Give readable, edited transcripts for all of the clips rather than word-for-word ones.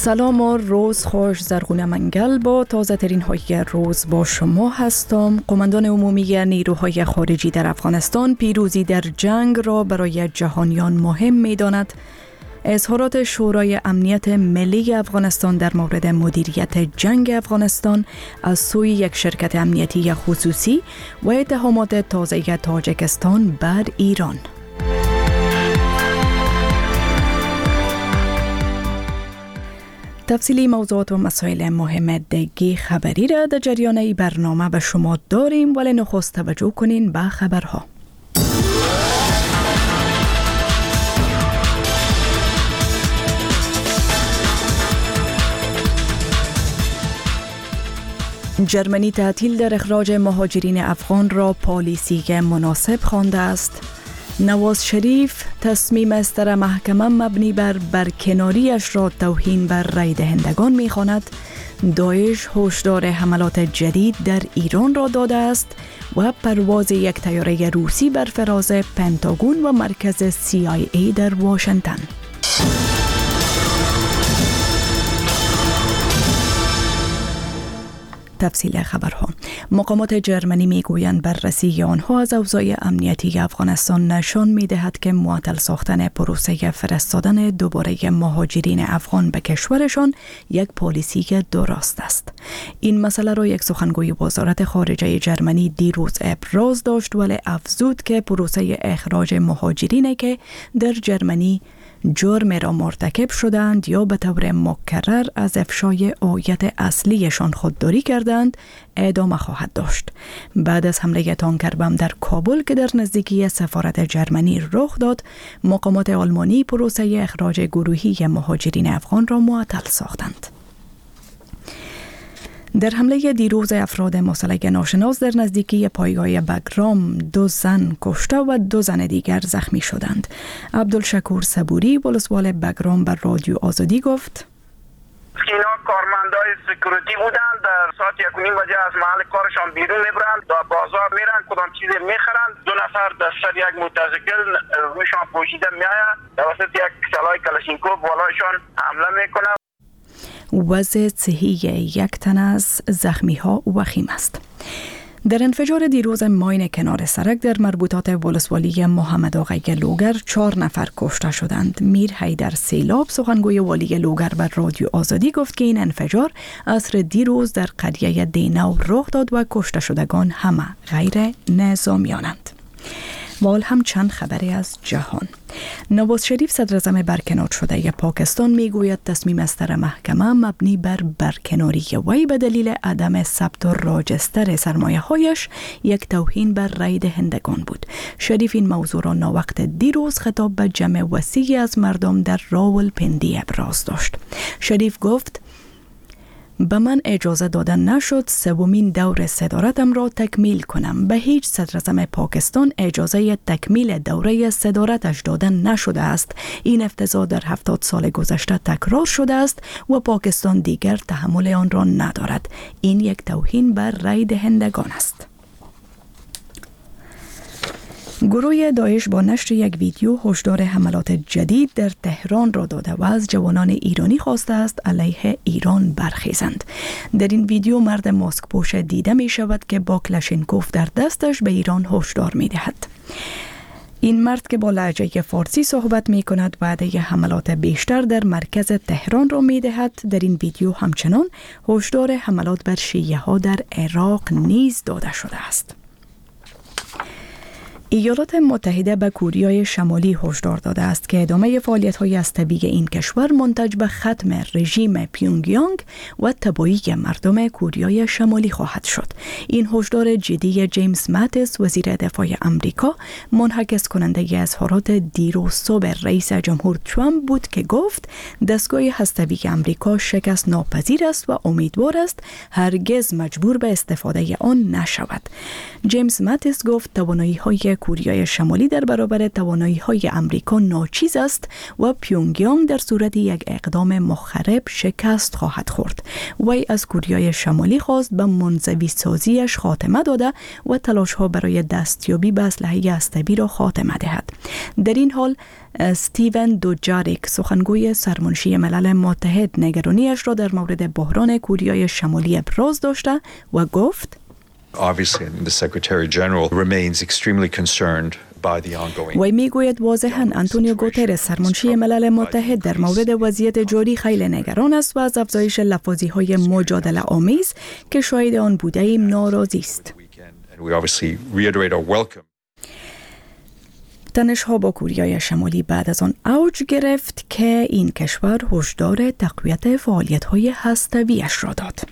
سلام و روز خوش. زرغونه منگل با تازه ترین های روز با شما هستم. قماندان عمومی نیروهای خارجی در افغانستان پیروزی در جنگ را برای جهانیان مهم می داند. اظهارات شورای امنیت ملی افغانستان در مورد مدیریت جنگ افغانستان از سوی یک شرکت امنیتی خصوصی و اتهامات تازه تاجیکستان بر ایران. تفصیلی موضوعات و مسائل مهم دیگه خبری را در جریان ای برنامه به شما داریم، ولی نخست توجه کنین به خبرها. جرمنی تعطیل در اخراج مهاجرین افغان را پالیسی مناسب خوانده است. نواز شریف تصمیم استر محکمه مبنی بر برکناریش را توهین بر رای دهندگان می‌خواند. داعش هشدار حملات جدید در ایران را داده است و پرواز یک طیاره روسی بر فراز پنتاگون و مرکز CIA در واشنگتن. تفصیل خبرها. مقامات جرمنی میگویند بررسی آنها از اوضاع امنیتی افغانستان نشان میدهد که معطل ساختن پروسه فرستادن دوباره مهاجرین افغان به کشورشان یک پالیسی درست است. این مسئله را یک سخنگوی وزارت خارجه جرمنی دیروز ابراز داشت، ولی افزود که پروسه اخراج مهاجرینی که در جرمنی جرم را مرتکب شدند یا به طور مکرر از افشای هویت اصلیشان خودداری کردند ادامه خواهد داشت. بعد از حمله تانکر بم در کابل که در نزدیکی سفارت جرمنی رخ داد، مقامات آلمانی پروسه اخراج گروهی مهاجرین افغان را معطل ساختند. در حمله دیروز افراد مسلح ناشناس در نزدیکی پایگاه بگرام 2 زن کشته و 2 زن دیگر زخمی شدند. عبدالشکور صبوری ولسوال بگرام بر رادیو آزادی گفت: اینا کارمندای سکیوریتی بودند، در ساعت 1:30 بجه از محل کارشان بیرون میبرند، در بازار میرن، کدام چیزی میخرند. 2 نفر در سر یک موتورسیکل رویشان پوشیده میآید، توسط یک سلاح کلاشینکوف بالایشان حمله میکنه. وضع صحی یک تن از زخمی ها وخیم است. در انفجار دیروز ماین کنار سرک در مربوطات ولسوالی محمد آقای لوگر 4 نفر کشته شدند. میر حیدر سیلاب سخنگوی والی لوگر بر رادیو آزادی گفت که این انفجار عصر دیروز در قریه دینو رخ داد و کشته شدگان همه غیر نظامیانند. وال هم چند خبری از جهان. نواز شریف صدراعظم برکنار شده پاکستان میگوید تصمیم استر محکمه مبنی بر برکناری وی به دلیل عدم ثبت راجستر سرمایه هایش یک توهین بر رای دهندگان بود. شریف این موضوع را ناوقت دیروز خطاب به جمع وسیعی از مردم در راولپندی ابراز داشت. شریف گفت: به من اجازه داده نشد 3مین دور صدارتم را تکمیل کنم. به هیچ صدراعظم پاکستان اجازه تکمیل دوره صدارتش داده نشده است. این افتضاح در 70 سال گذشته تکرار شده است و پاکستان دیگر تحمل آن را ندارد. این یک توهین بر رای دهندگان است. گروه داعش با نشر یک ویدیو هشدار حملات جدید در تهران را داده و از جوانان ایرانی خواسته است علیه ایران برخیزند. در این ویدیو مرد ماسک پوش دیده می شود که با کلاشینکوف در دستش به ایران هشدار می دهد. این مرد که با لهجه فارسی صحبت می کند وعده حملات بیشتر در مرکز تهران را می دهد. در این ویدیو همچنان هشدار حملات بر شیعه ها در عراق نیز داده شده است. ایالات متحده به کوریای شمالی هشدار داده است که ادامه فعالیت‌های اسطبی این کشور منتج به ختم رژیم پیونگیانگ و تباهی مردم کوریای شمالی خواهد شد. این هشدار جدی جیمز ماتیس وزیر دفاع آمریکا منعکس کننده اظهارات دیروز صبح رئیس جمهور ترامپ بود که گفت دستگاه هسته‌ای آمریکا شکست ناپذیر است و امیدوار است هرگز مجبور به استفاده آن نشود. جیمز ماتیس گفت توانایی‌های کوریای شمالی در برابر توانایی‌های آمریکا ناچیز است و پیونگیانگ در صورت یک اقدام مخرب شکست خواهد خورد. وی از کوریای شمالی خواست به منزوی سازیش خاتمه داده و تلاش‌ها برای دستیابی به اسلحه هسته‌ای را خاتمه دهد. در این حال استیون دوجاریک سخنگوی سرمنشی ملل متحد نگرانیش را در مورد بحران کوریای شمالی ابراز داشته و گفت Obviously, the Secretary General remains extremely concerned by the ongoing. وی میگوید واضحاً آنتونیو گوترس سرمنشی ملل متحد در مورد وضعیت جاری خیلی نگران است و از افزایش لفاظی‌های مجادله آمیز که شاهد آن بوده ایم ناراضی است. We obviously reiterate our welcome. تنش‌ها با کوریای شمالی بعد از آن اوج گرفت که این کشور هشدار تقویت فعالیت‌های هسته‌ای‌اش را داد.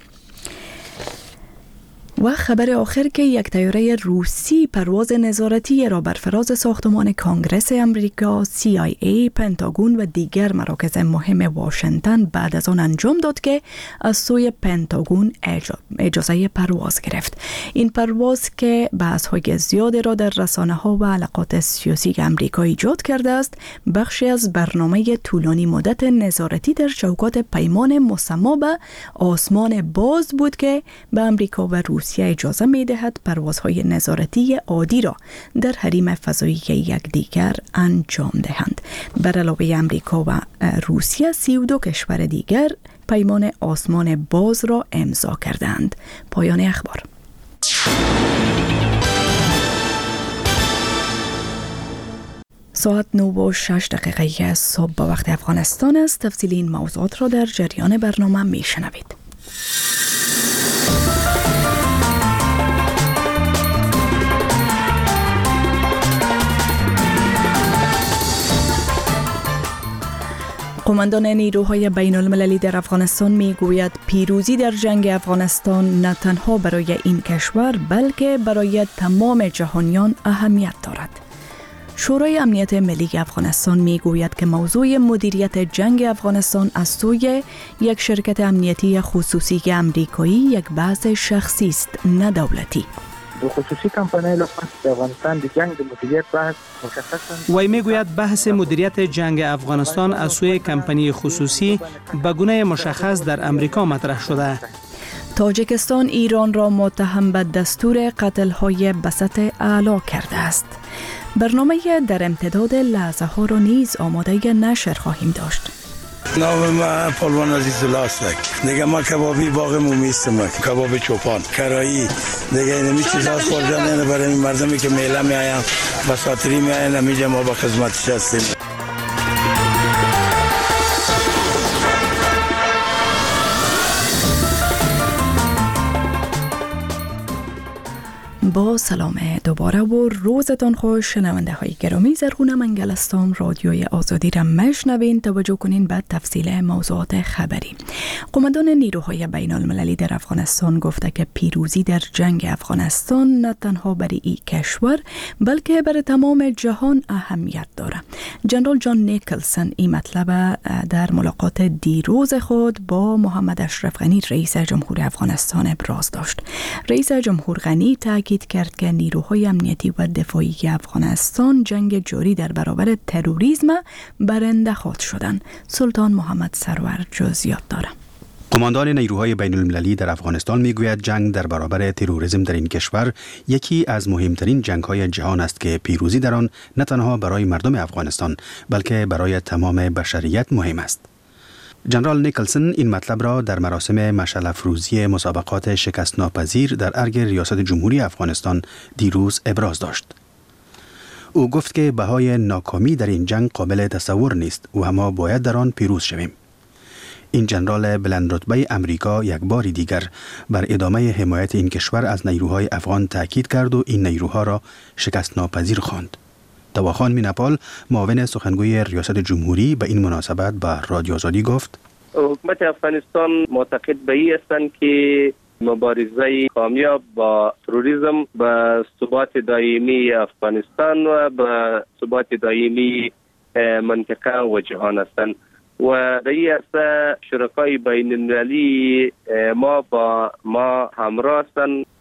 و خبر آخر که یک طیاره روسی پرواز نظارتی را بر فراز ساختمان کانگرس امریکا، CIA، پنتاگون و دیگر مراکز مهم واشنگتن بعد از آن انجام داد که از سوی پنتاگون اجازه پرواز گرفت. این پرواز که بحث‌های زیاد را در رسانه‌ها و علاقات سیاسی امریکا ایجاد کرده است، بخشی از برنامه طولانی مدت نظارتی در چوکات پیمان مسما به آسمان باز بود که به امریکا و روسیه اجازه می‌دهد پروازهای نظارتی عادی را در حریم فضایی یکدیگر انجام دهند. بر علاوه امریکا و روسیه 32 کشور دیگر پیمان آسمان باز را امضا کردند. پایان اخبار. ساعت 9:06 صبح به وقت افغانستان است. تفصیل این موضوعات را در جریان برنامه می‌شنوید. قماندان نیروهای بین المللی در افغانستان میگوید پیروزی در جنگ افغانستان نه تنها برای این کشور بلکه برای تمام جهانیان اهمیت دارد. شورای امنیت ملی افغانستان میگوید که موضوع مدیریت جنگ افغانستان از سوی یک شرکت امنیتی خصوصی امریکایی یک بحث شخصی است، نه دولتی. دو خصوصی کمپانی لپس در افغانستان د جنگ د مدیریت بحث مشخصا وی میگوید بحث مدیریت جنگ افغانستان از سوی کمپانی خصوصی به گونه مشخص در امریکا مطرح شده. تاجیکستان ایران را متهم به دستور قتل‌های بسط اعلی کرده است. برنامه در امتداد لحظه ها را نیز آماده نشر خواهیم داشت. نام من پالوان عزیزالله است. دیگه ما کبابی باغ مومیستم، کباب چوپان، کرایی، دیگه اینمی چیزا خوردن اینه برای این مردمی که میله میایم بساطری میایم نمیجه ما با خدمتش هستیم. با سلام دوباره و روزتان خوش شنونده های گرامی. زرغونه منگلستان رادیوی آزادی را مشنوین. توجه کنین به تفصیل موضوعات خبری. قماندان نیروهای بین المللی در افغانستان گفته که پیروزی در جنگ افغانستان نه تنها برای این کشور بلکه برای تمام جهان اهمیت دارد. جنرال جان نیکلسن این مطلب در ملاقات دیروز خود با محمد اشرف غنی رئیس جمهور افغانستان ابراز داشت. رئیس جمهور غنی تاکید کرد که نیروهای امنیتی و دفاعی افغانستان جنگ جاری در برابر تروریسم برنده خواهد شدند. سلطان محمد سرور جزئیات دارد. قماندان نیروهای بین المللی در افغانستان میگوید جنگ در برابر تروریسم در این کشور یکی از مهمترین جنگ‌های جهان است که پیروزی در آن نه تنها برای مردم افغانستان بلکه برای تمام بشریت مهم است. جنرال نیکلسن این مطلب را در مراسم مشعل افروزی مسابقات شکست ناپذیر در ارگ ریاست جمهوری افغانستان دیروز ابراز داشت. او گفت که بهای ناکامی در این جنگ قابل تصور نیست و ما باید در آن پیروز شویم. این جنرال بلند رتبه امریکا یک بار دیگر بر ادامه حمایت این کشور از نیروهای افغان تاکید کرد و این نیروها را شکست ناپذیر خواند. دواخان مینپال معاون سخنگوی ریاست جمهوری به این مناسبت به رادیو آزادی گفت حکومت افغانستان معتقد به این هستند که مبارزه کامیاب با تروریسم به ثبات دائمی افغانستان و به ثبات دائمی منطقه و جهان هستند و در این عرصه شرکای بین المللی ما با ما همراه هستند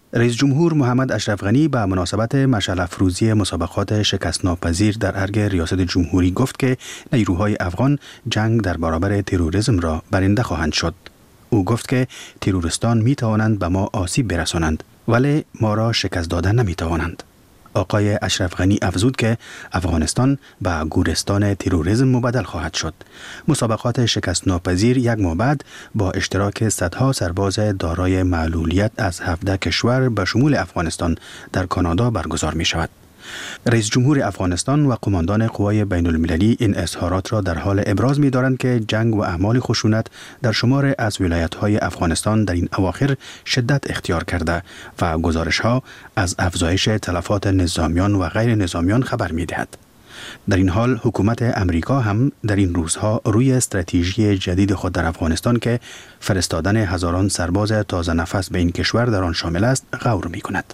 رئیس جمهور محمد اشرف غنی به مناسبت مشعل افروزی مسابقات شکست ناپذیر در ارگ ریاست جمهوری گفت که نیروهای افغان جنگ در برابر تروریسم را برنده خواهند شد. او گفت که تروریستان می توانند به ما آسیب برسانند ولی ما را شکست دادن نمی توانند. آقای اشرف غنی افزود که افغانستان به گورستان تروریسم مبدل خواهد شد. مسابقات شکست ناپذیر یک ماه بعد با اشتراک صدها سرباز دارای معلولیت از 17 کشور به شمول افغانستان در کانادا برگزار می شود. رئیس جمهور افغانستان و قماندان قوای بین المللی این اظهارات را در حال ابراز می دارند که جنگ و اعمال خشونت در شمار از ولایت‌های افغانستان در این اواخر شدت اختیار کرده و گزارش‌ها از افزایش تلفات نظامیان و غیر نظامیان خبر می دهد. در این حال حکومت امریکا هم در این روزها روی استراتژی جدید خود در افغانستان که فرستادن هزاران سرباز تازه نفس به این کشور در آن شامل است غور می کند.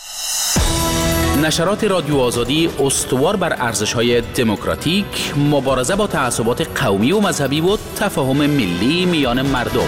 نشرات رادیو آزادی استوار بر ارزش‌های دموکراتیک، مبارزه با تعصبات قومی و مذهبی و تفاهم ملی میان مردم.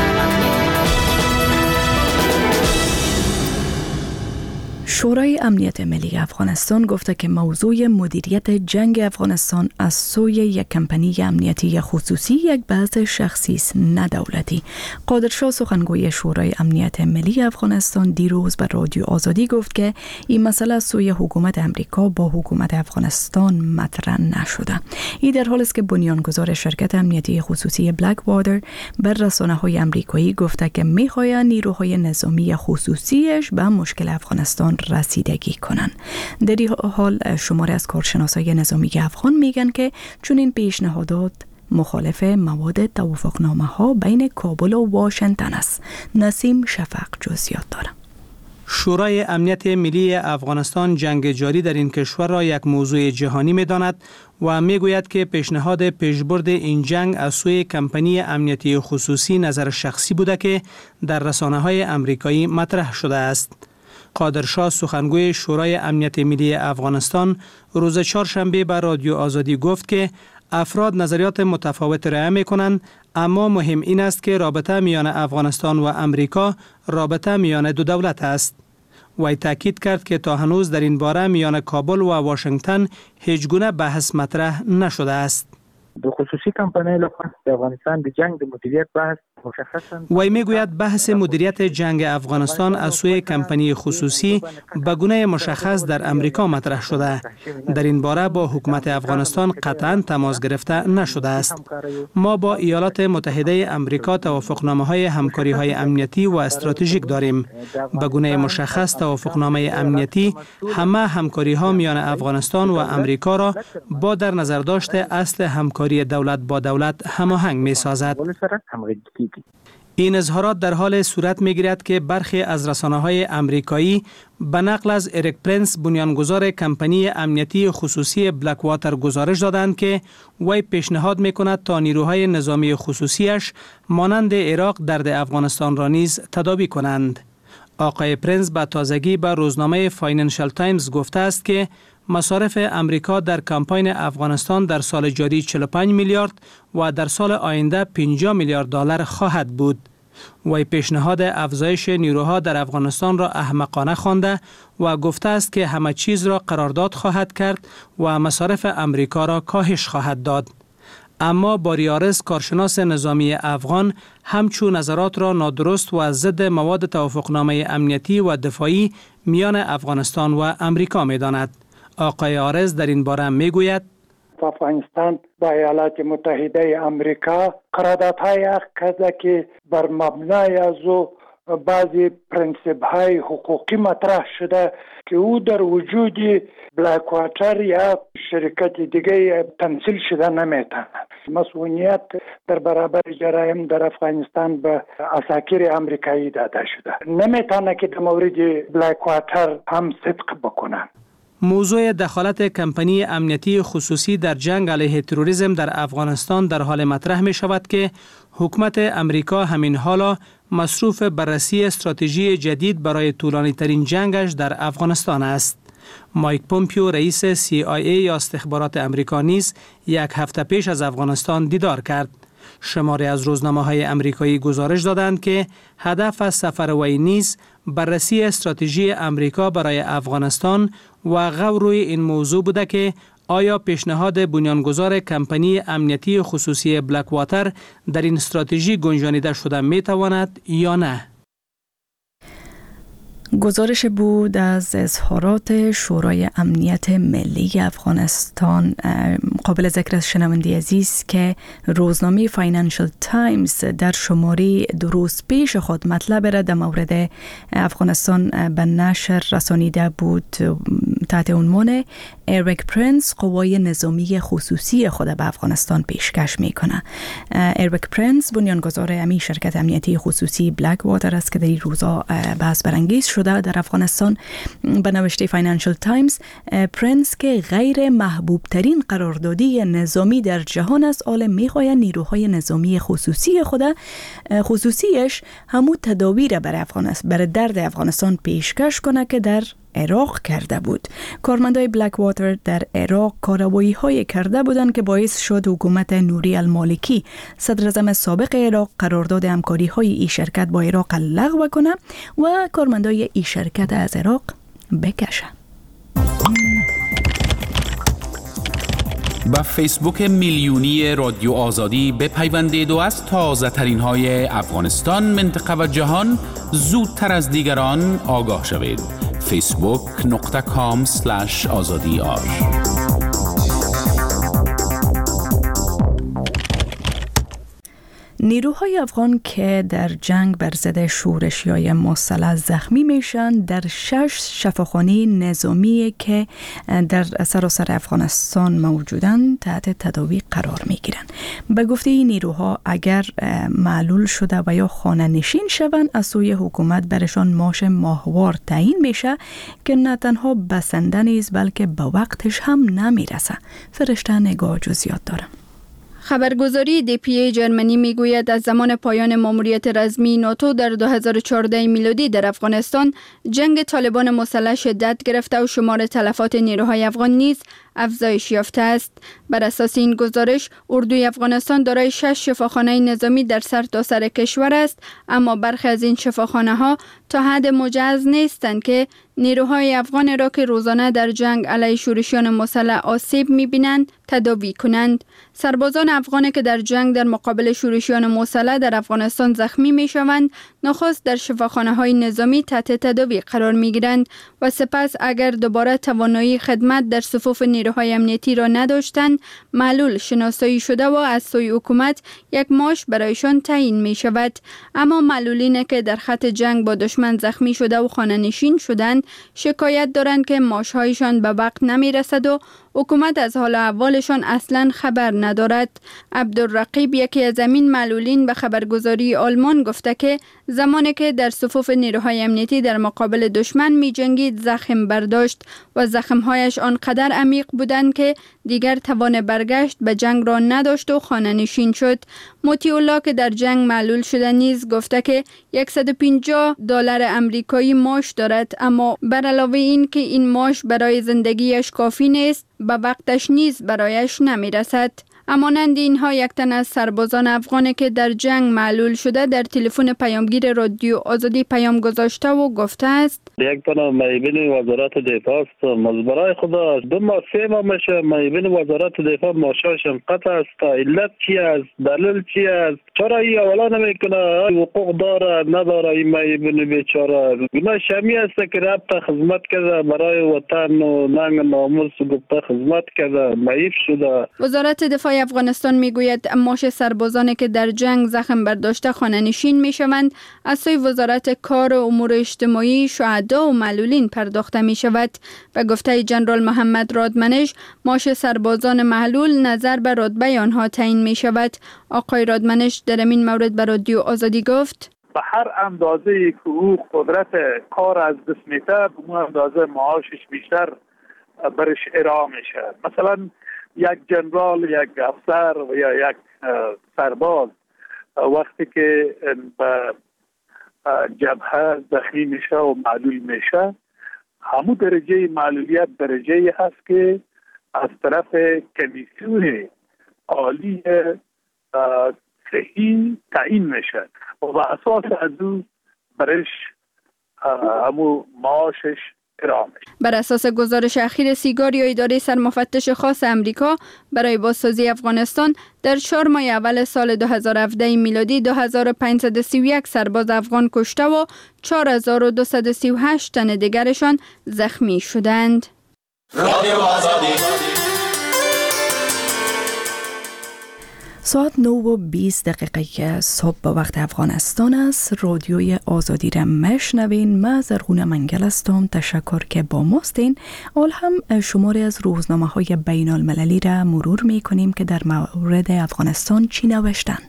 شورای امنیت ملی افغانستان گفته که موضوع مدیریت جنگ افغانستان از سوی یک کمپانی امنیتی خصوصی یک بحث شخصی است نه دولتی. قادرشاه سخنگوی شورای امنیت ملی افغانستان دیروز به رادیو آزادی گفت که این مسئله از سوی حکومت امریکا با حکومت افغانستان مطرح نشده. این در حالی است که بنیانگذار شرکت امنیتی خصوصی بلک واتر بر رسانه‌های امریکایی گفته که می‌خواهد نیروهای نظامی خصوصیش به مشکل افغانستان رسیدگی کنند. در این حال شماری از کارشناسای نظامی افغان میگن که چون این پیشنهادات مخالف مواد توافقنامه ها بین کابل و واشنگتن است. نسیم شفق جزئیات دارد. شورای امنیت ملی افغانستان جنگ جاری در این کشور را یک موضوع جهانی می‌داند و می‌گوید که پیشنهاد پیشبرد این جنگ از سوی کمپانی امنیتی خصوصی نظر شخصی بوده که در رسانه‌های امریکایی مطرح شده است. قادرشاه سخنگوی شورای امنیت ملی افغانستان روز چهارشنبه به رادیو آزادی گفت که افراد نظریات متفاوت رائع می‌کنند، اما مهم این است که رابطه میان افغانستان و امریکا رابطه میان دو دولت است. وی تاکید کرد که تا هنوز در این باره میان کابل و واشنگتن هیچ گونه بحث مطرح نشده است. به خصوصی کمپانی لخوا در افغانستان د جنگ د مدیریت بحث مشخصا وی میگوید بحث مدیریت جنگ افغانستان از سوی کمپانی خصوصی به گونه مشخص در امریکا مطرح شده. در این باره با حکومت افغانستان قطعا تماس گرفته نشده است. ما با ایالات متحده امریکا توافقنامه‌های همکاری‌های امنیتی و استراتژیک داریم. به گونه مشخص توافقنامه امنیتی همه همکاری‌ها میان افغانستان و امریکا را با در نظر داشته اصل همکاری دولت با دولت هماهنگ می‌سازد. این اظهارات در حال صورت می‌گیرد که برخی از رسانه‌های امریکایی به نقل از اریک پرنس بنیانگذار کمپانی امنیتی خصوصی بلک واتر گزارش دادند که وی پیشنهاد می‌کند تا نیروهای نظامی خصوصیش مانند عراق درد افغانستان را نیز تداوی کنند. آقای پرنس به تازگی به روزنامه فاینانشل تایمز گفته است که مصارف امریکا در کمپاین افغانستان در سال جاری 45 میلیارد و در سال آینده 50 میلیارد دلار خواهد بود. وی پیشنهاد افزایش نیروها در افغانستان را احمقانه خوانده و گفته است که همه چیز را قرارداد خواهد کرد و مصارف امریکا را کاهش خواهد داد. اما باریارس کارشناس نظامی افغان همچون نظرات را نادرست و ضد مواد توافقنامه امنیتی و دفاعی میان افغانستان و امریکا می‌داند. آقای آرز در این باره میگوید افغانستان با ایالات متحده امریکا قراردادهای کرده که بر مبنای از بعضی پرنسیپ‌های حقوقی مطرح شده که او در وجود بلک واتر یا شرکت دیگه تمثیل شده نمیتونه. مسئولیت در برابر جرایم در افغانستان به عساکر امریکایی داده شده. نمیتونه که در مورد بلک واتر هم صدق بکنن. موضوع دخالت کمپانی امنیتی خصوصی در جنگ علیه تروریسم در افغانستان در حال مطرح می شود که حکومت امریکا همین حالا مصروف بررسی استراتژی جدید برای طولانی ترین جنگش در افغانستان است. مایک پومپیو رئیس CIA یا استخبارات امریکا نیز یک هفته پیش از افغانستان دیدار کرد. شماری از روزنامه‌های امریکایی گزارش دادند که هدف از سفر وی نیز بررسی استراتژی امریکا برای افغانستان و غور روی این موضوع بوده که آیا پیشنهاد بنیانگذار کمپانی امنیتی خصوصی بلک واتر در این استراتژی گنجانیده شده میتواند یا نه؟ گزارش بود از اظهارات شورای امنیت ملی افغانستان. قابل ذکر از شنونده عزیز که روزنامه فاینانشل تایمز در شماره 2 روز پیش خود مطلب را در مورد افغانستان به نشر رسانیده بود تحت عنوان اریک پرنس قوای نظامی خصوصی خود به افغانستان پیشکش میکنه. اریک پرنس بنیانگذار امی شرکت امنیتی خصوصی بلک واتر است که در این روزا بحث برانگیز شده در افغانستان. به نوشته فاینانشل تایمز، پرنس که غیر محبوب ترین قراردادی نظامی در جهان است، آل میخواهد نیروهای نظامی خصوصیش همو تدابیر برای درد افغانستان پیشکش کنه که در عراق کرده بود. کارمندای بلک واتر در عراق کارروایی های کرده بودند که باعث شد حکومت نوری المالکی صدر اعظم سابق عراق قرارداد همکاری های این شرکت با عراق لغو کنه و کارمندای این شرکت از عراق بکشه. با فیسبوک میلیونی رادیو آزادی بپیوندید و از تازه ترین های افغانستان، منطقه و جهان زودتر از دیگران آگاه شوید. facebook.com/azadi.ar نیروهای افغان که در جنگ بر ضد شورشیای مسلح زخمی میشن در 6 شفاخانه نظامی که در سراسر افغانستان موجودند تحت تداوی قرار میگیرن. به گفته این نیروها اگر معلول شده و یا خانه نشین شوند از سوی حکومت برشان معاش ماهوار تعیین میشه که نه تنها بسنده نیست بلکه به وقتش هم نمیرسه. فرشته نگاه جزئیات دارم. خبرگزاری DPA جرمنی میگوید از زمان پایان ماموریت رزمی ناتو در 2014 میلادی در افغانستان، جنگ طالبان مسلح شدت گرفته و شمار تلفات نیروهای افغان نیز افزایش یافته است. بر اساس این گزارش، اردوی افغانستان دارای 6 شفاخانه نظامی در سرتاسر کشور است، اما برخی از این شفاخانه ها تا حد مجهز نیستند که نیروهای افغان را که روزانه در جنگ علیه شورشیان مسلح آسیب می‌بینند تداوی کنند. سربازان افغان که در جنگ در مقابل شورشیان مسلح در افغانستان زخمی می‌شوند، نخست در شفاخانه‌های نظامی تحت تداوی قرار می‌گیرند و سپس اگر دوباره توانایی خدمت در صفوف نیروهای امنیتی را نداشتند، معلول شناسایی شده و از سوی حکومت یک معاش برایشان تعیین می‌شود. اما معلولین که در خط جنگ با دشمن زخمی شده و خانه نشین شدند، شکایت دارند که معاش‌هایشان به وقت نمی‌رسد و حکومت از حال احوالشان اصلا خبر ندارد. عبدالرقیب، یکی از این معلولین، به خبرگزاری آلمان گفته که زمانی که در صفوف نیروهای امنیتی در مقابل دشمن می جنگید زخم برداشت و زخمهایش آنقدر عمیق بودند که دیگر توان برگشت به جنگ را نداشت و خانه نشین شد. مطیع الله که در جنگ معلول شده نیز گفته که $150 امریکایی معاش دارد، اما بر علاوه این که این معاش برای زندگیش کافی نیست، به وقتش نیز برایش نمی رسد. همانند اینها یک تن از سربازان افغانی که در جنگ معلول شده در تلفن پیامگیر رادیو آزادی پیام گذاشته و گفته است: یک تن معیبین وزارت دفاع است، برای خدا 2 ماه 3 ماه میشه معیبین وزارت دفاع معاششم قطع است. علت چی است؟ دلیل چی است؟ چرا این اولا نمیکنه؟ حقوق داره نداره؟ این معیبین بیچاره گناه شمی است که رفت خدمت کرده برای وطن و ننگ ناموس گفته خدمت کرده، معیب شده. وزارت دفاع افغانستان میگوید معاش سربازانی که در جنگ زخم برداشته خانه نشین میشوند از سوی وزارت کار و امور اجتماعی شهدا و معلولین پرداخته می شود. به گفته جنرال محمد رادمنش، معاش سربازان معلول نظر به رتبه آنها تعیین می شود. آقای رادمنش در این مورد به رادیو آزادی گفت: به هر اندازه که او قدرت کار از دست میده به اون اندازه معاشش بیشتر برش ارائه میشه. مثلا یک جنرال، یک افسر و یا یک سرباز وقتی که به جبهه زخمی میشه و معلول میشه، همون درجه معلولیت درجه هست که از طرف کمیسیون عالی صحی تعیین میشه و بر اساس از او برش همو معاشش ارائه میشه. بر اساس گزارش اخیر سیگار یا اداره سرمفتش خاص امریکا برای بازسازی افغانستان در 4 ماه اول سال 2017 میلادی 2531 سرباز افغان کشته و 4238 تن دیگرشان زخمی شدند. ساعت 9:20 صبح به وقت افغانستان است. رادیوی آزادی را مشنوین. من زرغونه منگل هستم. تشکر که با ماستین. اول هم شماری از روزنامه های بین المللی را مرور می کنیم که در مورد افغانستان چی نوشتن.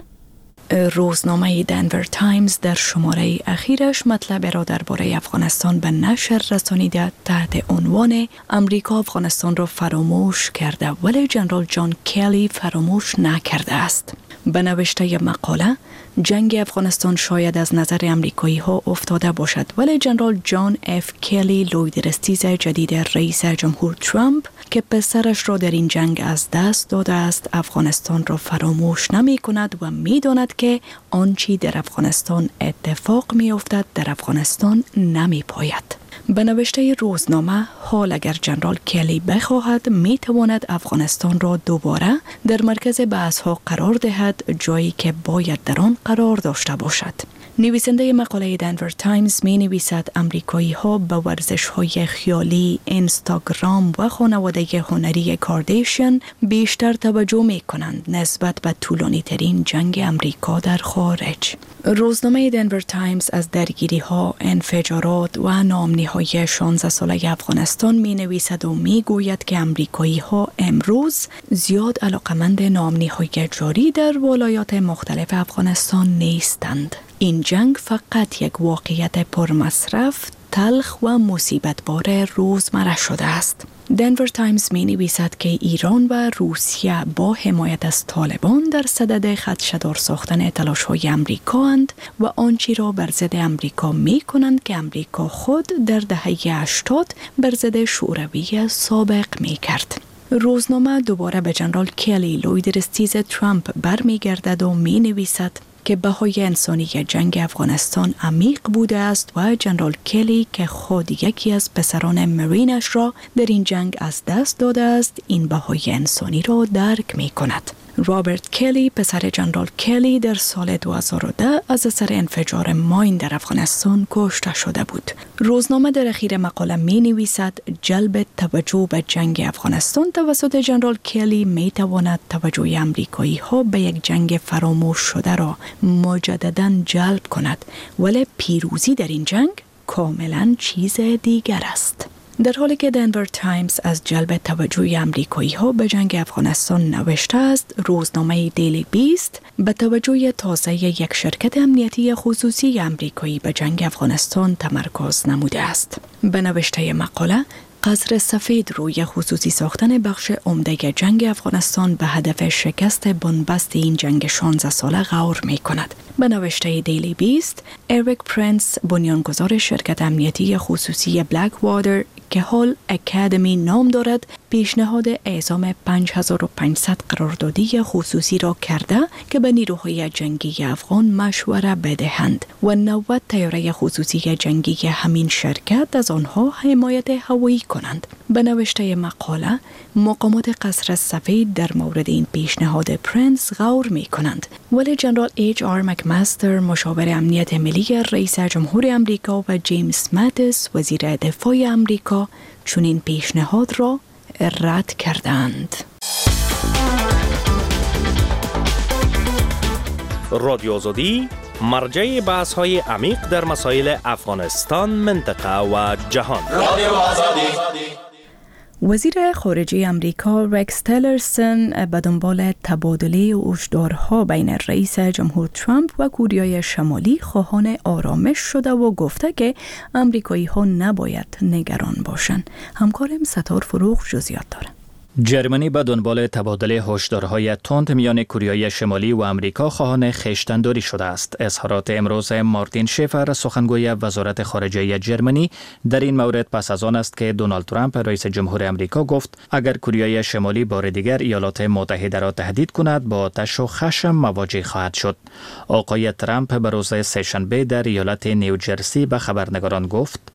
روزنامه دنور تایمز در شماره اخیرش مطلب را درباره افغانستان به نشر رسانیده تحت عنوان امریکا افغانستان را فراموش کرده ولی جنرال جان کلی فراموش نکرده است. به نوشته مقاله جنگ افغانستان شاید از نظر امریکایی ها افتاده باشد ولی جنرال جان اف کلی لویدرستیز جدید رئیس جمهور ترامپ که پسرش را در این جنگ از دست داده است افغانستان را فراموش نمی کند و می داند که آنچه در افغانستان اتفاق می افتد در افغانستان نمی پاید. به نوشته روزنامه حال اگر جنرال کلی بخواهد می تواند افغانستان را دوباره در مرکز بحث ها قرار دهد جایی که باید در آن قرار داشته باشد. نویسنده مقاله دنور تایمز می نویسد امریکایی ها به ورزش های خیالی، اینستاگرام و خانواده هنری کاردیشن بیشتر توجه می کنند نسبت به طولانی ترین جنگ امریکا در خارج. روزنامه دنور تایمز از درگیری ها، انفجارات و ناامنی های 16 ساله افغانستان می نویسد و می گوید که امریکایی ها امروز زیاد علاقمند ناامنی های جاری در ولایات مختلف افغانستان نیستند. این جنگ فقط یک واقعیت پرمصرف، تلخ و مصیبت‌بار روزمره شده است. دنور تایمز می نویسد که ایران و روسیه با حمایت از طالبان در صدد خدشه‌دار ساختن تلاش‌های امریکا اند و آنچه را بر ضد امریکا می کنند که امریکا خود در دهه 80 بر ضد شوروی سابق می کرد. روزنامه دوباره به جنرال کلی لویدرستیز ترامپ برمیگردد و می نویسد که بهای انسانی جنگ افغانستان عمیق بوده است و جنرال کلی که خود یکی از پسران مرینش را در این جنگ از دست داده است این بهای انسانی را درک می کند. رابرت کلی پسر جنرال کلی در سال 2010 از اثر انفجار ماین در افغانستان کشته شده بود. روزنامه در اخیر مقاله می نویسد جلب توجه به جنگ افغانستان توسط جنرال کلی می تواند توجه امریکایی ها به یک جنگ فراموش شده را مجددا جلب کند ولی پیروزی در این جنگ کاملا چیز دیگر است. در حالی که دنور تایمز از جلب توجه امریکایی ها به جنگ افغانستان نوشته است، روزنامه دیلی بیست به توجه تازه یک شرکت امنیتی خصوصی امریکایی به جنگ افغانستان تمرکز نموده است. به نوشته مقاله قصر سفید روی خصوصی ساختن بخش عمده جنگ افغانستان به هدف شکست بنبست این جنگ 16 ساله غور می کند. به نوشته دیلی بیست، اریک پرنس بنیانگذار شرکت امنیتی خصوصی بلک واتر که حال اکادمی نام دارد پیشنهاد اعزام 5500 قراردادی خصوصی را کرده که به نیروهای جنگی افغان مشوره بدهند و 90 طیاره خصوصی جنگی همین شرکت از آنها حمایت هوایی کنند. به نوشته مقاله مقامات قصر سفید در مورد این پیشنهاد پرنس غور می کنند ولی جنرال ایچ آر مکمستر مشاور امنیت ملی رئیس جمهور امریکا و جیمز ماتیس وزیر دفاع امریکا چنین پیشنهاد را رد کردند. رادیو آزادی مرجع بحث های عمیق در مسائل افغانستان، منطقه و جهان. رادیو آزادی. وزیر خارجه امریکا رکس تیلرسون به دنبال تبادله هشدارها بین رئیس جمهور ترامپ و کره شمالی خواهان آرامش شده و گفته که امریکایی ها نباید نگران باشند. همکارم ستار فروغ جزئیات دارد. جرمنی به دنبال تبادل هشدارهای تند میان کره شمالی و آمریکا خواهان خویشتن‌داری شده است. اظهارات امروز مارتین شفر سخنگوی وزارت خارجه جرمنی در این مورد پس از آن است که دونالد ترامپ رئیس جمهور آمریکا گفت اگر کره شمالی بار دیگر ایالات متحده را تهدید کند با آتش و خشم مواجه خواهد شد. آقای ترامپ به روز سه‌شنبه در ایالت نیوجرسی به خبرنگاران گفت